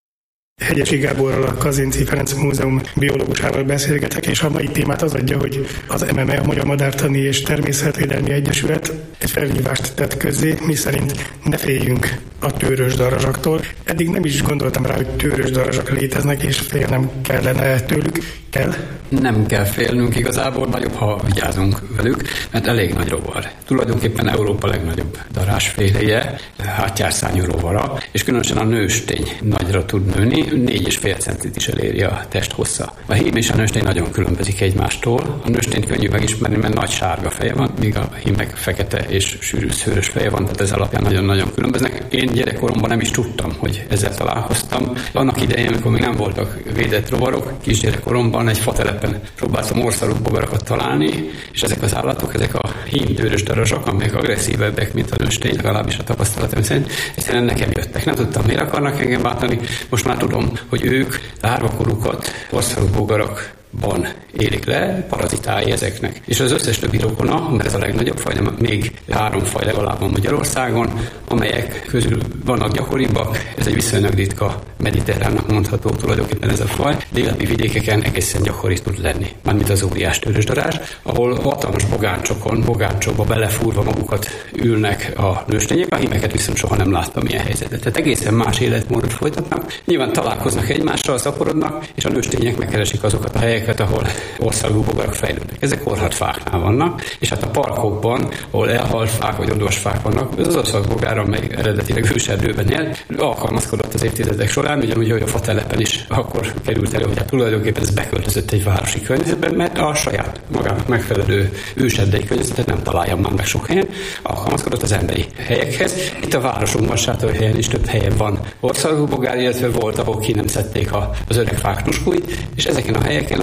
Hegyesi Gáborral, a Kazinczy Ferenc Múzeum biológusával beszélgetek, és a mai témát az adja, hogy az MME, a Magyar Madártani és Természetvédelmi Egyesület egy felhívást tett közzé, miszerint ne féljünk a tőrös darazsaktól. Eddig nem is gondoltam rá, hogy tőrös darazsak léteznek, és félnem kellene tőlük. Kell? Nem kell félnünk igazából, nagyobb, ha vigyázunk velük, mert elég nagy rovar. Tulajdonképpen Európa legnagyobb darázsféléje, hátjárszárnyú rovara, és különösen a nőstény nagyra tud nőni, 4,5 centit is eléri a testhossza. A hím és a nőstény nagyon különbözik egymástól. A nőstényt könnyű megismerni, mert nagy sárga feje van, míg a hímnek fekete és sűrű szőrös feje van, tehát ez alapján nagyon-nagyon különböznek. Én gyerekkoromban nem is tudtam, hogy ezzel találkoztam. Annak idején, amikor még nem voltak védett rovarok, kisgyerekkoromban egy fatelepen próbáltam orszarú bogarakat találni, és ezek az állatok, ezek a hímtőrös darazsak, amelyek agresszívebbek, mint a nőstény, legalábbis a tapasztalatom szerint, egyszerűen nekem jöttek. Nem tudtam, miért akarnak engem bántani. Most már tudom, hogy ők lárvakorukat orszarú bogarakban élik le, parazitái ezeknek. És az összes többi rokona, mert ez a legnagyobb faj, de még 3 faj legalább van Magyarországon, amelyek közül vannak gyakoribbak, ez egy viszonylag ritka mediterránnak mondható tulajdonképpen ez a faj. Déli vidékeken egészen gyakori tud lenni, mármint az óriás tőrös darázs, ahol hatalmas bogáncsokba belefúrva magukat ülnek a nőstények, a hímeket viszont soha nem láttam ilyen helyzetet. Tehát egészen más életmódot folytatnak, nyilván találkoznak egymással, szaporodnak, és a nőstények megkeresik azokat a helyeket, ahol országú bogarak fejlődnek. Ezek korhatfáknál vannak, és hát a parkokban, ahol elhalt fák vagy odvasfák vannak, az országbogár, amely eredetileg őserdőben él, alkalmazkodott az évtizedek során, ugyanúgy, hogy a fatelepen is akkor került elő, hogy hát tulajdonképpen ez beköltözött egy városi környezetben, mert a saját magának megfelelő őserdei környezetet nem találja már meg sok helyen, alkalmazkodott az emberi helyekhez. Itt a városunkban, Sátorhelyen is több helyen van országú bogár, illetve volt, ahol ki nem szedték az öreg fák nuskóit, és ezeken a helyeken az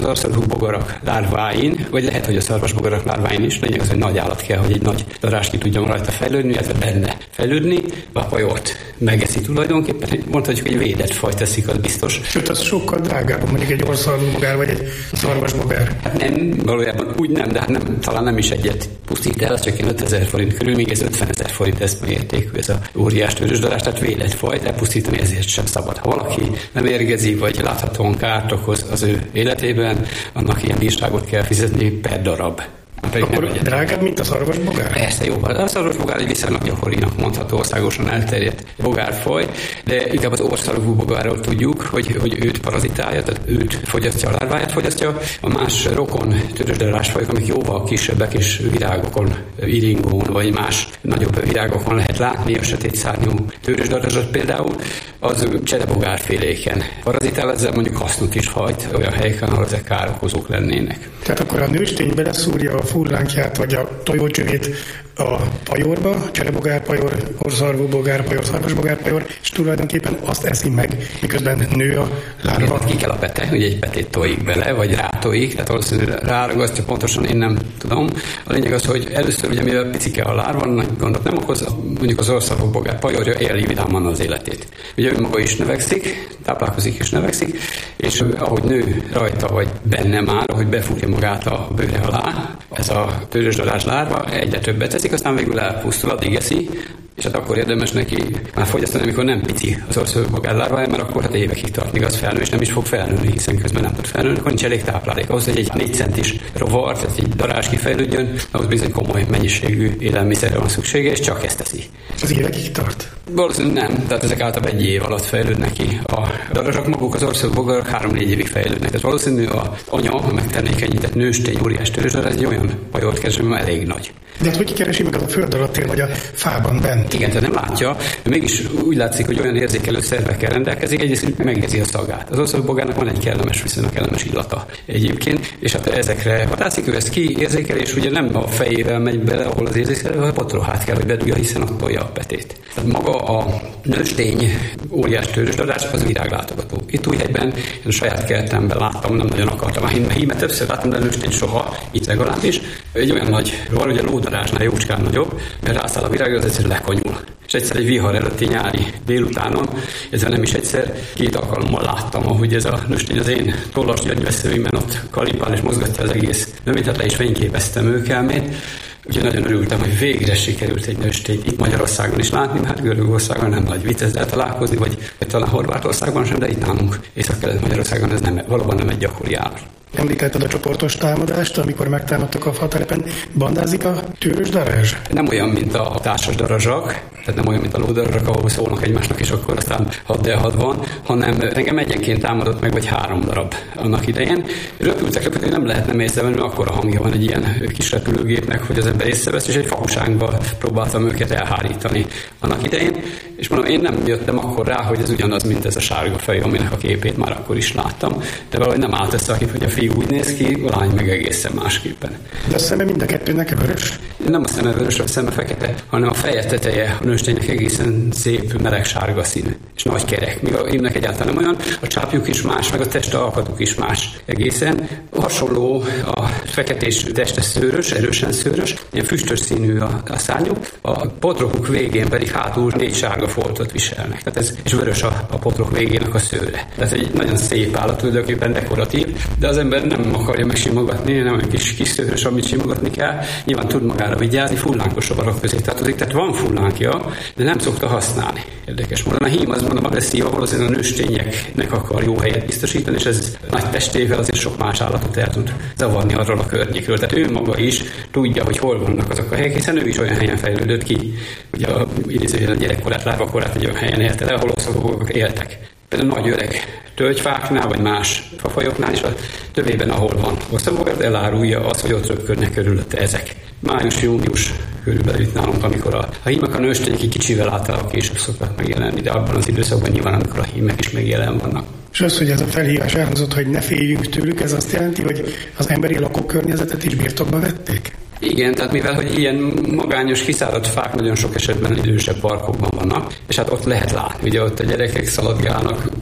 orszarvúbogarak lárváin, vagy lehet, hogy a szarvasbogarak lárváin is, lényeg az, hogy nagy állat kell, hogy egy nagy darás ki tudjon rajta fejlődni, illetve benne fejlődni, a pajort megeszi tulajdonképpen, mondhatjuk, hogy védett faj teszik, az biztos. Sőt, az sokkal drágább, mondjuk egy orszarvúbogár, vagy egy szarvasbogár. Hát nem, valójában úgy nem, de hát nem, talán nem is egyet pusztít el, az csak 5000 forint körül, még ez 50 000 forint eszmértékű ez a óriás tőzsdarás, tehát védett fajt elpusztítani ezért sem szabad. Ha valaki nem érgezi, vagy láthatóan kárt okoz az ő életében, annak ilyen bírságot kell fizetni per darab. Akkor drágább, mint a szarvasbogár? Persze, jó. A szarvasbogár egy viszonylag gyakorinak mondható, országosan elterjedt bogárfaj, de inkább az orszarvúbogárról tudjuk, hogy őt parazitálja, tehát őt fogyasztja, a lárváját fogyasztja. A más rokon tőzsdarásfajok, amik jóval kisebbek és virágokon, iringón vagy más nagyobb virágokon lehet látni, a sötétszárnyú tőzsdarázsat például, az cserebogárféléken parazitál, ezzel mondjuk hasznot is hajt olyan helyeken, ahol ezek károkozók lennének. Tehát akkor a nőstény beleszúrja a furlánkját vagy a tojócsövét a pajorba, cserebogárpajor, orszarvúbogárpajor, szarvasbogárpajor, és tulajdonképpen azt eszi meg, miközben nő a lárva. Ki kell a pete, ugye egy petét tojik bele, vagy rátojik, tehát valószínűleg ráragasztja, pontosan én nem tudom. A lényeg az, hogy először, ugye mivel picike a lárva, nagy gondot nem okoz, mondjuk az orszarvúbogár pajorja éli vidáman az életét. Ugye ő maga is növekszik, táplálkozik és növekszik, és ahogy nő rajta, vagy benne már, ahogy befúrja magát a bőre alá, ez a tőzsdarás lárva egyre többet teszik, aztán végül elpusztul, addig eszi, és hát akkor érdemes neki már fogyasztani, amikor nem pici az orszarvúbogár lárvája, mert akkor hát évekig tart, míg az felnő, és nem is fog felnőni, hiszen közben nem tud felnőni, akkor nincs elég táplálék. Ahhoz, hogy egy 4 centis rovar, tehát egy darázs kifejlődjön, ahhoz bizony komoly mennyiségű élelmiszerre van szüksége, és csak ezt teszi. Az évekig tart? Valószínűleg nem, tehát ezek általában 1 év alatt fejlődnek ki. A darazsak maguk, az orszarvúbogarak 3-4 évig fejlődnek. Tehát valószínű az anya, a megtermékenyített nőstény óriás tőzsdarás egy olyan pajort keres, ami elég nagy. De hát hogy keresi meg a föld alatt él, vagy a fában bent? Igen, tehát nem látja, de mégis úgy látszik, hogy olyan érzékelő szervekkel rendelkezik, egyrészt megérzi a szagát. Az orszarvúbogárnak van egy kellemes, viszonylag kellemes illata egyébként, és hát ezekre vadászik, ő ezt kiérzékel, és ugye nem a fejével megy bele, ahol az érzékelő, hanem a potrohát kell, hogy bedugja, hiszen ott tolja a petét. Tehát maga a nőstény óriás tőzsdarás az viráglátogató. Itt Újhegyben, én a saját kertemben láttam, nem nagyon akartam a hímet, többször láttam, de nőstény soha, itt legalábbis. Egy olyan nagy rovar, ugye a lódarásnál jócskán nagyobb, mert rászáll a virág, az egyszerűen lekonyul. És egyszer egy vihar előtti nyári délutánon, ezzel nem is egyszer, 2 alkalommal láttam, ahogy ez a nőstény az én tollas gyöngyveszőimben ott kalipál és mozgatja az egész növényt, tehát le is fényképeztem őkelmét. Úgyhogy nagyon örültem, hogy végre sikerült egy nőstényt itt Magyarországon is látni, mert Görögországon nem nagy vicc ezzel találkozni, vagy talán Horvátországban sem, de itt nálunk Észak-Kelet-Magyarországon ez valóban nem egy gyakori állat. Említetted a csoportos támadást, amikor megtámadtak a fatelepen. Bandázik a tőzsdarázs? Nem olyan, mint a társas darazsak, tehát nem olyan, mint a lódarazsak, ahol szólnak egymásnak, és akkor aztán 6-6 van, hanem engem egyenként támadott meg, vagy 3 darab annak idején. Röpültek, nem lehet nem észrevenni, mert akkora hangja van egy ilyen kis repülőgépnek, hogy az ember észrevesz, és egy fahusánkba próbáltam őket elhárítani annak idején. És mondom, én nem jöttem akkor rá, hogy ez ugyanaz, mint ez a sárga fej, aminek a képét már akkor is láttam. De valahogy nem állt össze a kép, hogy a fiú úgy néz ki, a lány meg egészen másképpen. De a szeme mind a kettőnek vörös? Nem a szeme vörös, a szeme fekete, hanem a feje teteje a nősténynek egészen szép, meleg sárga színű, és nagy kerek. Míg a hímnek egyáltalán nem olyan, a csápjuk is más, meg a teste alkatuk is más egészen. Hasonló a feketés teste szőrös, erősen szőrös, ilyen füstös színű a szárnyuk, a potrokuk végén pedig hátul 4 sárga foltot viselnek. Tehát ez, és vörös a potrok végének a szőre. Tehát egy nagyon szép állat, tulajdonképpen dekoratív, de az ember nem akarja megsimogatni, nem olyan kis szőrös, amit simogatni kell. Nyilván tud magára vigyázni, fullánkos rovarok közé tartozik, tehát van fullánkja, de nem szokta használni. Érdekes módon. A hím az mondom agresszíva, valószínűleg a nőstényeknek akar jó helyet biztosítani, és ez nagy testével azért sok más állatot el tud zavarni arról a környékről. Tehát ő maga is tudja, hogy hol vannak azok a helyek, hiszen ő is olyan helyen fejlődött ki. Ugye a gyerekkorát, lábakorát egy olyan helyen élte le, ahol oszlopok éltek. Például nagy öreg tölgyfáknál, vagy más fafajoknál is a tövében, ahol van oszlopok, elárulja azt, hogy ott röpködnek körülötte ezek. Május-június körülbelül itt nálunk, amikor a hímek a nőstények kicsivel általában később szoktak megjelenni, de abban az időszakban nyilván, amikor a hímek is megjelen vannak. És az, hogy ez a felhívás elhozott, hogy ne féljünk tőlük, ez azt jelenti, hogy az emberi lakókörnyezetet is birtokba vették? Igen, tehát mivel, hogy ilyen magányos, kiszáradt fák nagyon sok esetben idősebb parkokban vannak, és hát ott lehet látni, ugye ott a gyerekek szaladgálnak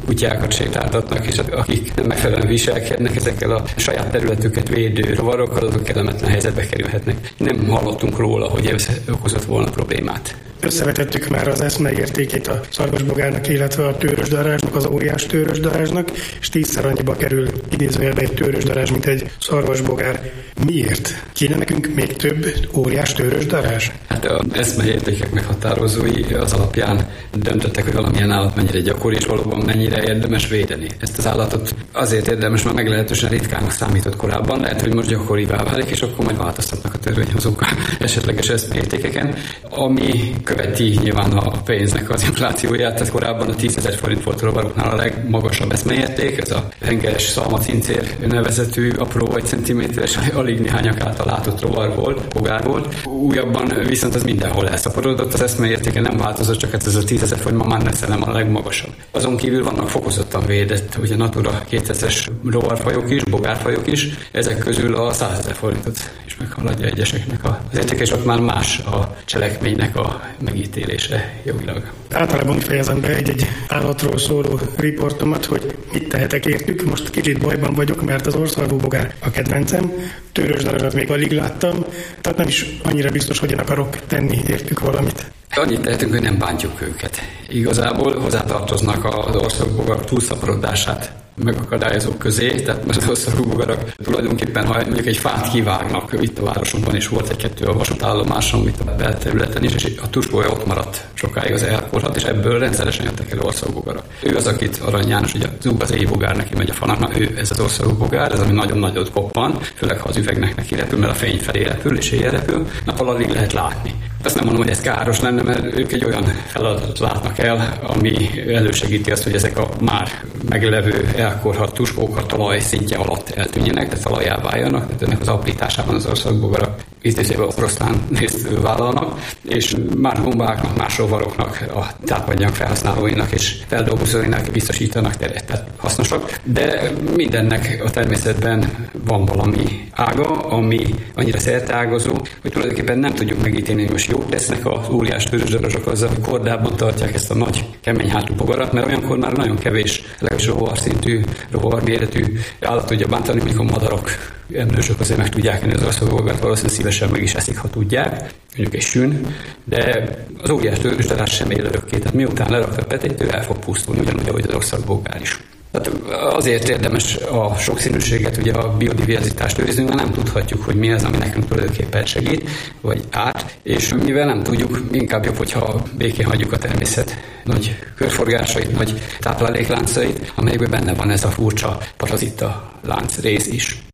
kutyákat sétáltatnak, és akik nem megfelelően viselkednek ezekkel a saját területüket védő rovarokkal, azok kellemetlen helyzetbe kerülhetnek. Nem hallottunk róla, hogy ez okozott volna problémát. Összevetettük már az eszmeértékét a szarvasbogárnak, illetve a tőrösdarázsnak, az óriás tőrösdarázsnak, és 10-szer annyiba kerül idézőjelben egy tőrösdarázs, mint egy szarvasbogár. Miért? Kéne nekünk még több óriás tőrösdarázs? Hát az eszmeértékek meghatározói az alapján döntöttek, hogy valamilyen állat mennyire gyakori, és valóban mennyire érdemes védeni. Ezt az állatot azért érdemes, mert meglehetősen ritkának számított korábban, lehet, hogy most gyakorivá válik, és akkor majd változtatnak a törvényhozók esetleges eszmeértékeken, ami követi nyilván a pénznek az inflációját, tehát korábban a 10 000 forint volt a rovaroknál a legmagasabb eszmeérték, ez a hengeres szalmacincér nevezetű apró 1 cm-es, alig néhányak által látott rovar volt, bogár volt. Újabban viszont az mindenhol elszaporodott, az eszmeértéke nem változott, csak ez a 10 000 forint ma már messze nem a legmagasabb. Azon kívül vannak fokozottan védett, ugye Natura 2000-es rovarfajok is, bogárfajok is, ezek közül a 100 000 forintot is meghaladja egyeseknek az értéke, és ott már más a cselekménynek a megítélése jogilag. Általában fejezem be egy állatról szóló riportomat, hogy mit tehetek értük. Most kicsit bajban vagyok, mert az orrszarvúbogár a kedvencem, tőrösdarázsat még alig láttam, tehát nem is annyira biztos, hogy én akarok tenni értük valamit. Annyit tehetünk, hogy nem bántjuk őket. Igazából hozzátartoznak az orrszarvúbogarak túlszaporodását megakadályozók közé, tehát az orrszarvúbogarak tulajdonképpen, ha mondjuk egy fát kivágnak, itt a városunkban is volt egy-kettő a vasútállomáson, itt a belterületen is, és a tuskója ott maradt sokáig, az elkorhat, és ebből rendszeresen jöttek el orrszarvúbogarak. Ő az, akit Arany János, ugye az éjbogár neki megy a fanak, ő ez az orrszarvúbogár, ez ami nagyon nagyot koppan, főleg ha az üvegnek neki repül, mert a fény felé repül, és éjjel repül, nappal alig lehet látni. Azt nem mondom, hogy ez káros lenne, mert ők egy olyan feladatot látnak el, ami elősegíti azt, hogy ezek a már meglevő elkorhadt tuskók a talaj szintje alatt eltűnjenek, tehát talajjá váljanak, tehát ennek az aprításában az orrszarvúbogarak ízlésében oroszlán részt vállalnak, és más gombáknak, más rovaroknak, a tápanyag felhasználóinak és feldolgozóinak biztosítanak teret, tehát hasznosak, de mindennek a természetben van valami ága, ami annyira szerteágazó, hogy tulajdonképpen nem tudjuk megítélni, hogy most jót tesznek az óriás tőrösdarázsak azzal, hogy kordában tartják ezt a nagy, kemény hátú bogarat, mert olyankor már nagyon kevés, legalábbis rovarszintű, rovarméretű állat tudja bántani, mondjuk a madarak, emlősök azért meg tudják enni az orrszarvúbogart, valószínűleg szívesen meg is eszik, ha tudják, mondjuk egy sün, de az óriás tőrösdarázs sem él örökké, tehát miután lerakta a petétől, el fog pusztulni, ugyanúgy, ahogy az orrszarvúbogár is. Tehát azért érdemes a sokszínűséget, ugye a biodiverzitást őrizni, mert nem tudhatjuk, hogy mi az, ami nekünk tulajdonképpen segít, vagy árt, és mivel nem tudjuk, inkább jobb, hogyha békén hagyjuk a természet nagy körforgásait, nagy táplálékláncait, amelyekben benne van ez a furcsa parazita lánc rész is.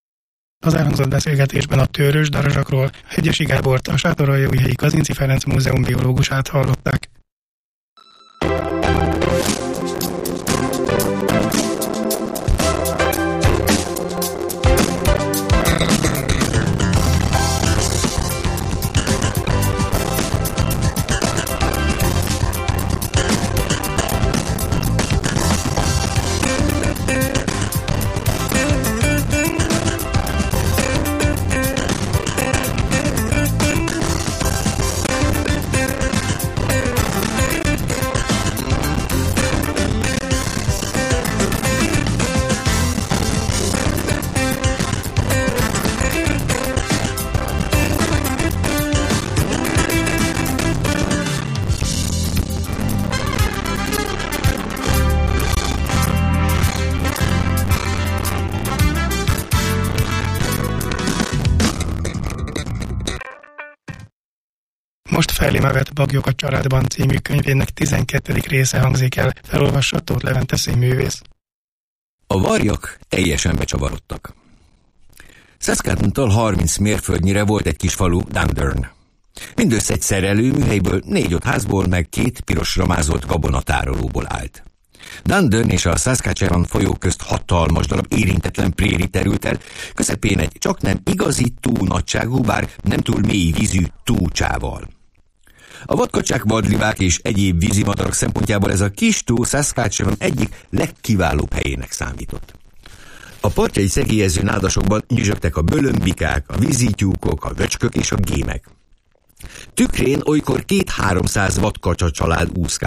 Az elhangzott beszélgetésben a tőrösdarázsakról Hegyesi Gábort, a Sátoraljaújhelyi Kazinczy Ferenc Múzeum biológusát hallották. Most Fellé vett Bagyok a családban című könyvének 12. része hangzik el, felolvassa Tóth Levente színművész. A varjak teljesen becsavarodtak. Saskatontól 30 mérföldnyire volt egy kis falu, Dundurn. Mindössze egy szerelőműhelyből, 4-5 házból, meg 2 pirosra mázolt gabonatárolóból állt. Dundurn és a Saskatchewan folyó közt hatalmas darab érintetlen préri terült el, közepén egy csaknem igazi túl nagyságú, bár nem túl mély vízű túcsával. A vadkacsák, vadlivák és egyéb vízimadarak szempontjából ez a kis tó Saskatchewan egyik legkiválóbb helyének számított. A partjai szegélyező nádasokban nyüzsögtek a bölömbikák, a vízityúkok, a vöcskök és a gémek. Tükrén olykor 200-300 vadkacsa család úszkált,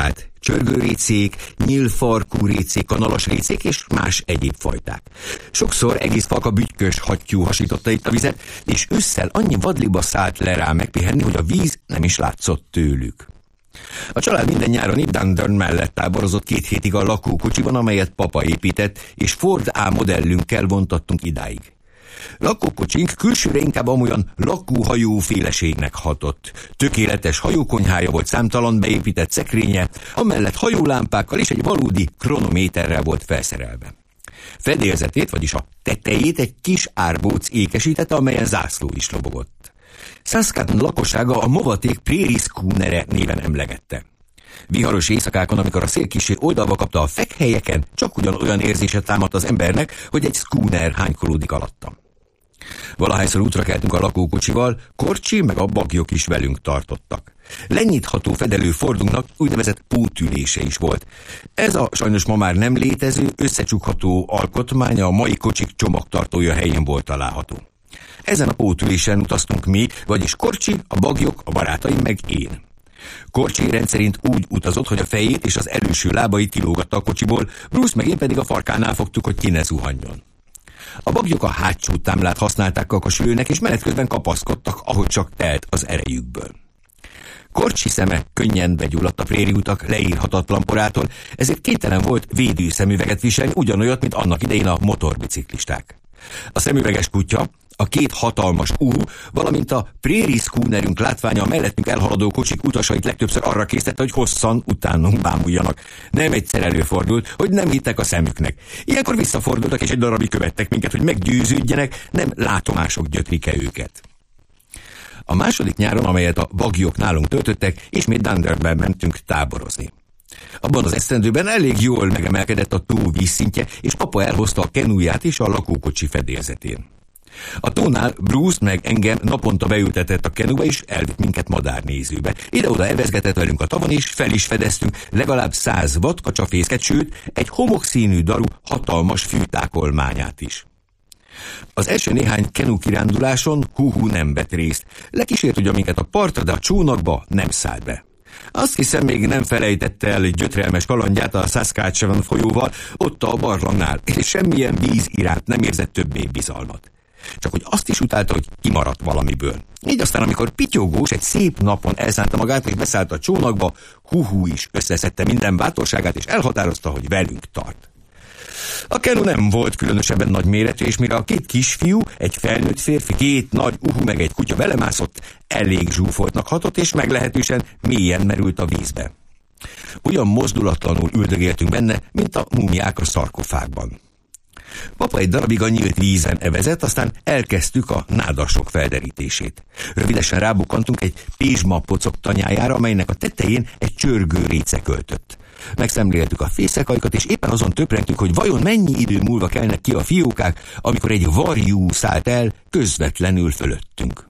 csörgőrécék, nyílfarkú récék, kanalas récék és más egyéb fajták. Sokszor egész falka bütykös hattyú hasította itt a vizet, és ősszel annyi vadliba szállt le rá megpihenni, hogy a víz nem is látszott tőlük. A család minden nyáron itt Dundurn mellett táborozott 2 hétig a lakókocsiban, amelyet papa épített, és Ford A modellünkkel vontattunk idáig. Lakókocsink külsőre inkább amolyan lakóhajó féleségnek hatott. Tökéletes hajókonyhája volt, számtalan beépített szekrénye, amellett hajólámpákkal és egy valódi kronométerrel volt felszerelve. Fedélzetét, vagyis a tetejét egy kis árbóc ékesítette, amelyen zászló is lobogott. Saskatoon lakossága a movaték Prairie Schoonere néven emlegette. Viharos éjszakákon, amikor a szél kissé oldalba kapta a fekhelyeken, csak ugyanolyan érzése támadt az embernek, hogy egy schooner hánykolódik alattam. Valahányszor útra keltünk a lakókocsival, Korcsi meg a bagyok is velünk tartottak. Lenyitható fedelő Fordunknak úgynevezett pótülése is volt. Ez a sajnos ma már nem létező, összecsukható alkotmánya a mai kocsik csomagtartója helyén volt található. Ezen a pótülésen utaztunk mi, vagyis Korcsi, a bagyok, a barátaim meg én. Korcsi rendszerint úgy utazott, hogy a fejét és az előső lábait kilógatta a kocsiból, Bruce meg én pedig a farkánál fogtuk, hogy ki ne zuhanjon. A bagyok a hátsó támlát használták kakasülőnek, és menet közben kapaszkodtak, ahogy csak telt az erejükből. Korcsi szeme könnyen begyulladt a prériutak leírhatatlan porától, ezért kénytelen volt védőszemüveget viselni, ugyanolyat, mint annak idején a motorbiciklisták. A szemüveges kutya, a 2 hatalmas valamint a Prairie Schoonerünk látványa a mellettünk elhaladó kocsik utasait legtöbbször arra késztette, hogy hosszan utánunk bámuljanak. Nem egyszer előfordult, hogy nem hittek a szemüknek. Ilyenkor visszafordultak, és egy darabig követtek minket, hogy meggyőződjenek, nem látomások gyötrik-e őket. A második nyáron, amelyet a bagyok nálunk töltöttek, ismét Dundurnben mentünk táborozni. Abban az esztendőben elég jól megemelkedett a tó vízszintje, és papa elhozta a kenuját is a lakókocsi fedélzetén. A tónál Bruce meg engem naponta beültetett a kenuba, és elvitt minket madárnézőbe. Ide-oda evezgetett velünk a tavon, és fel is fedeztünk legalább 100 vadkacsafészket, sőt, egy homokszínű daru hatalmas fűtákolmányát is. Az első néhány kenu kiránduláson Huhu nem vett részt. Lekísért ugyan minket a partra, de a csónakba nem szállt be. Azt hiszem, még nem felejtette el egy gyötrelmes kalandját a Saskatchewan folyóval, ott a barlangnál, és semmilyen víz iránt nem érzett többé bizalmat. Csak hogy azt is utálta, hogy kimaradt valamiből. Így aztán, amikor Pityogós egy szép napon elszánta magát, és beszállt a csónakba, Huhu is összeszedte minden bátorságát, és elhatározta, hogy velünk tart. A kenu nem volt különösebben nagy méretű, és mire a 2 kisfiú, egy felnőtt férfi, 2 nagy uhu meg egy kutya belemászott, elég zsúfoltnak hatott, és meglehetősen mélyen merült a vízbe. Olyan mozdulatlanul üldögéltünk benne, mint a mumiák a szarkofágban. Papa egy darabig a nyílt vízen evezett, aztán elkezdtük a nádasok felderítését. Rövidesen rábukkantunk egy pézsma pocok tanyájára, amelynek a tetején egy csörgő réce költött. Megszemléltük a fészekajkat, és éppen azon töprengtünk, hogy vajon mennyi idő múlva kelnek ki a fiókák, amikor egy varjú szállt el közvetlenül fölöttünk.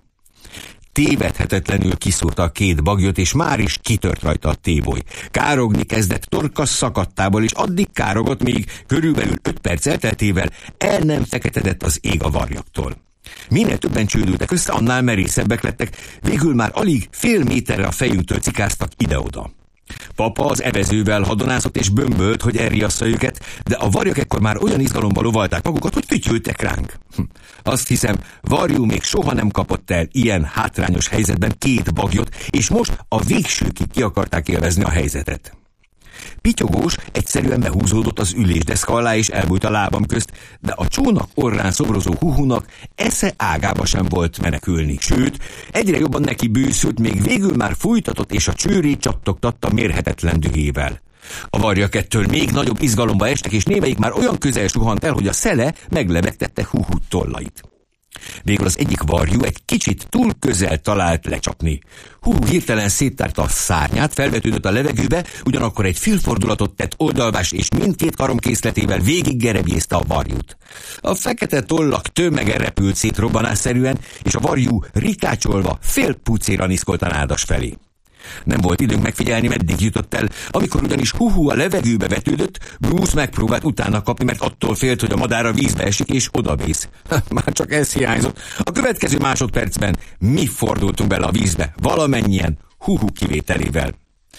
Tévedhetetlenül kiszúrta a 2 bagyot, és már is kitört rajta a téboly. Károgni kezdett torka szakadtából, és addig károgott, még körülbelül 5 perc elteltével el nem feketedett az ég a varjaktól. Minél többen csődültek össze, annál merészebbek lettek, végül már alig fél méterre a fejünktől cikáztak ide-oda. Papa az evezővel hadonázott és bömbölt, hogy elriassza őket, de a varjak ekkor már olyan izgalomba lovalták magukat, hogy fütyültek ránk. Azt hiszem, varjú még soha nem kapott el ilyen hátrányos helyzetben 2 bagyot, és most a végsőkig ki akarták élvezni a helyzetet. Pityogós egyszerűen behúzódott az ülésdeszka alá, és elbújt a lábam közt, de a csónak orrán szobrozó Huhunak esze ágába sem volt menekülni. Sőt, egyre jobban neki bőszült, még végül már fújtatott, és a csőrét csattogtatta mérhetetlen dühével. A varjak ettől még nagyobb izgalomba estek, és némelyik már olyan közel suhant el, hogy a szele meglebegtette Huhu tollait. Végül az egyik varjú egy kicsit túl közel talált lecsapni. Huhu hirtelen széttárta a szárnyát, felvetődött a levegőbe, ugyanakkor egy félfordulatot tett oldalvás, és mindkét karomkészletével végig gerebjézte a varjút. A fekete tollak tömege repült szét robbanásszerűen, és a varjú rikácsolva fél pucéra niszkolt a nádas felé. Nem volt időnk megfigyelni, meddig jutott el. Amikor ugyanis Huhu a levegőbe vetődött, Bruce megpróbált utána kapni, mert attól félt, hogy a madár a vízbe esik és odavész. Már csak ez hiányzott. A következő másodpercben mi fordultunk bele a vízbe, valamennyien, Huhu kivételével.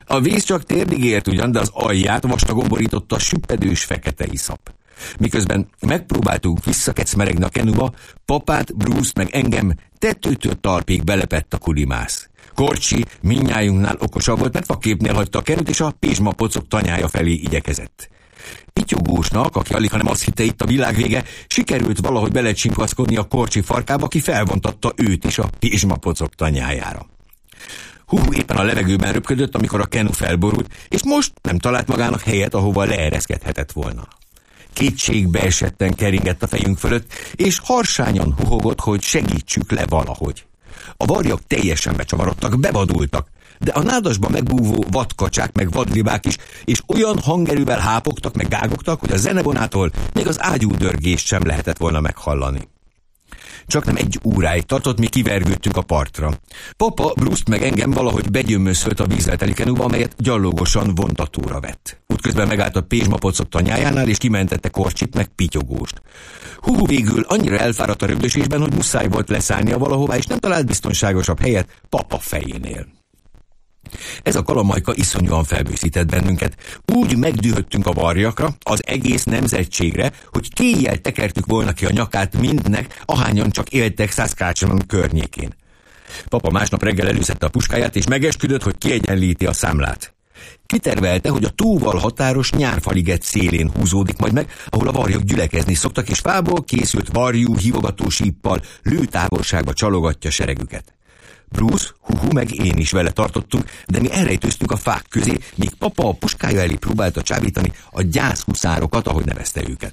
A víz csak térdig ért ugyan, de az alját vastagon borította a süppedős fekete iszap. Miközben megpróbáltunk visszakecmeregni a kenuba, Papát, Bruce meg engem tetőtől talpig belepett a kulimász. Korcsi mindnyájunknál okosabb volt, mert faképnél hagyta a kenut, és a pizsmapocok tanyája felé igyekezett. Pityogósnak, aki alig hanem azt hitte, itt a világ vége, sikerült valahogy belecsimpaszkodni a Korcsi farkába, aki felvontatta őt is a pizsmapocok tanyájára. Huhu éppen a levegőben röpködött, amikor a kenu felborult, és most nem talált magának helyet, ahova leereszkedhetett volna. Kétségbe esetten keringett a fejünk fölött, és harsányan huhogott, hogy segítsük le valahogy. A varjak teljesen becsavarodtak, bevadultak, de a nádasba megbúvó vadkacsák meg vadlibák is, és olyan hangerővel hápogtak meg gágogtak, hogy a zenebonától még az ágyúdörgést sem lehetett volna meghallani. Csak nem egy óráig tartott, mi kivergődtünk a partra. Papa, Bruce-t meg engem valahogy begyömöszölt a vízzel teli kenuba, amelyet gyallogosan vontatóra vett. Útközben megállt a pizsmapocok tanyájánál, és kimentette Korcsit meg Pityogóst. Huhu végül annyira elfáradt a rögdösésben, hogy muszáj volt leszállnia valahová, és nem talált biztonságosabb helyet Papa fejénél. Ez a kalamajka iszonyúan felbőszített bennünket. Úgy megdühöttünk a varjakra, az egész nemzetségre, hogy kéjjel tekertük volna ki a nyakát mindnek, ahányan csak éltek Saskatchewan környékén. Papa másnap reggel előszedte a puskáját, és megesküdött, hogy kiegyenlíti a számlát. Kitervelte, hogy a tóval határos Nyárfaliget szélén húzódik majd meg, ahol a varjak gyülekezni szoktak, és fából készült varjú hívogatósíppal lőtávolságba csalogatja seregüket. Bruce, Huhu meg én is vele tartottunk, de mi elrejtőztünk a fák közé, míg Papa a puskája elé próbálta csábítani a gyászhuszárokat, ahogy nevezte őket.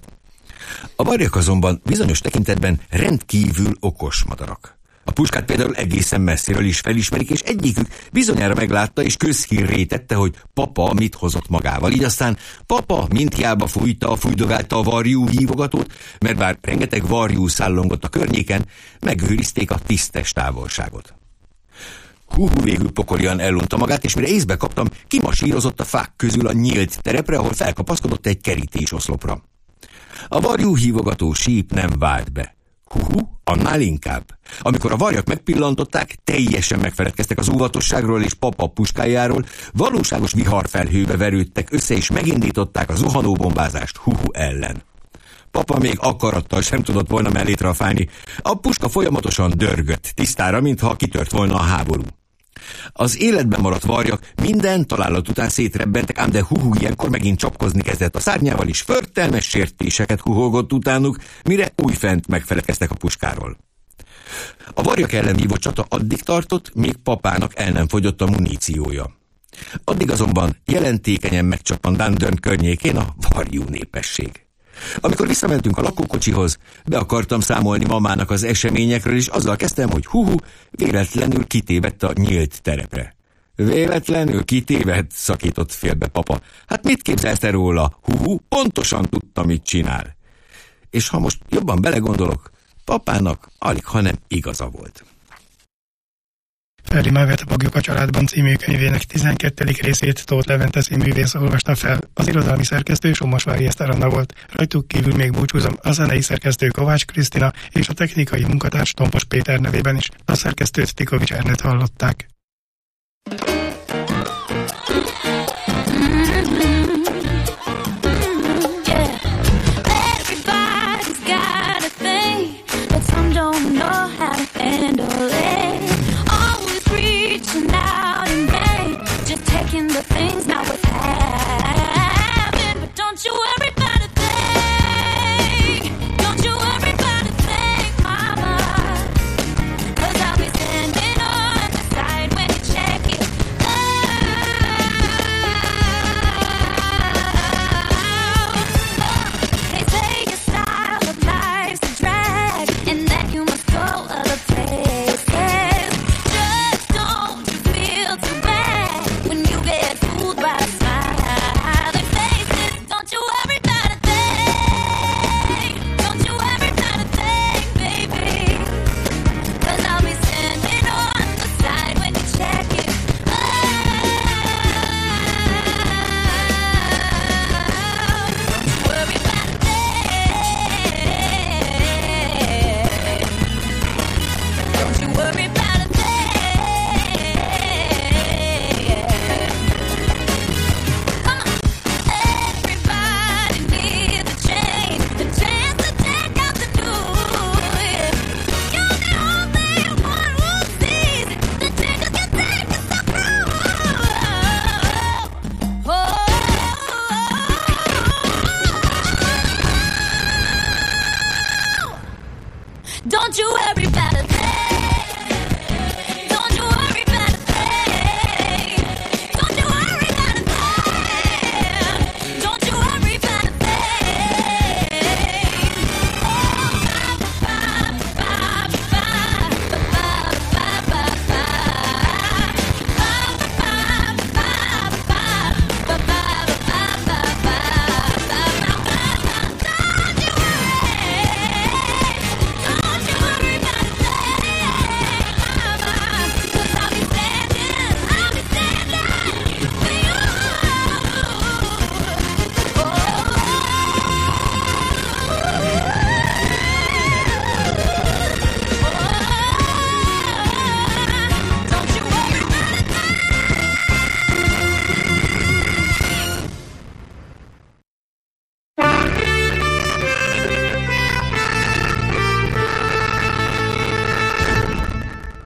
A varjak azonban bizonyos tekintetben rendkívül okos madarak. A puskát például egészen messziről is felismerik, és egyikük bizonyára meglátta és közhírré tette, hogy Papa mit hozott magával. Így aztán Papa mindhiába fújdogálta a varjú hívogatót, mert bár rengeteg varjú szállongott a környéken, megőrizték a tisztes távolságot. Huhu végül pokolian elunta magát, és mire észbe kaptam, kimasírozott a fák közül a nyílt terepre, ahol felkapaszkodott egy kerítésoszlopra. A varjú hívogató síp nem vált be. Huhu, annál inkább. Amikor a varjak megpillantották, teljesen megfeledkeztek az óvatosságról és Papa puskájáról, valóságos viharfelhőbe verődtek össze, és megindították a zuhanóbombázást Huhu ellen. Papa még akarattal sem tudott volna mellé trafálni. A puska folyamatosan dörgött tisztára, mintha kitört volna a háború. Az életben maradt varjak minden találat után szétrebbentek, ám de Huhu ilyenkor megint csapkozni kezdett a szárnyával, és förtelmes sértéseket huholgott utánuk, mire újfent megfeledkeztek a puskáról. A varjak ellen vívott csata addig tartott, míg Papának el nem fogyott a muníciója. Addig azonban jelentékenyen megcsappant Dundurn környékén a varjú népesség. Amikor visszamentünk a lakókocsihoz, be akartam számolni mamának az eseményekről, és azzal kezdtem, hogy Huhu véletlenül kitévedt a nyílt terepre. Véletlenül kitévedt, szakított félbe Papa. Hát mit képzelsz te róla? Huhu pontosan tudta, mit csinál. És ha most jobban belegondolok, Papának alig, hanem igaza volt. Ferdinand a Baglyok a családban című könyvének 12. részét Tóth Levente színművész olvasta fel. Az irodalmi szerkesztő Somorsvári Eszter Anna volt. Rajtuk kívül még búcsúzom a zenei szerkesztő Kovács Krisztina és a technikai munkatárs Tompos Péter nevében is. A szerkesztőt Tikovics Ernőt hallották. The things not worth having, but don't you everybody think, don't you everybody think, mama, 'cause I'll be standing on the side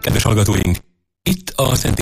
Kedves hallgatóink, itt a Szent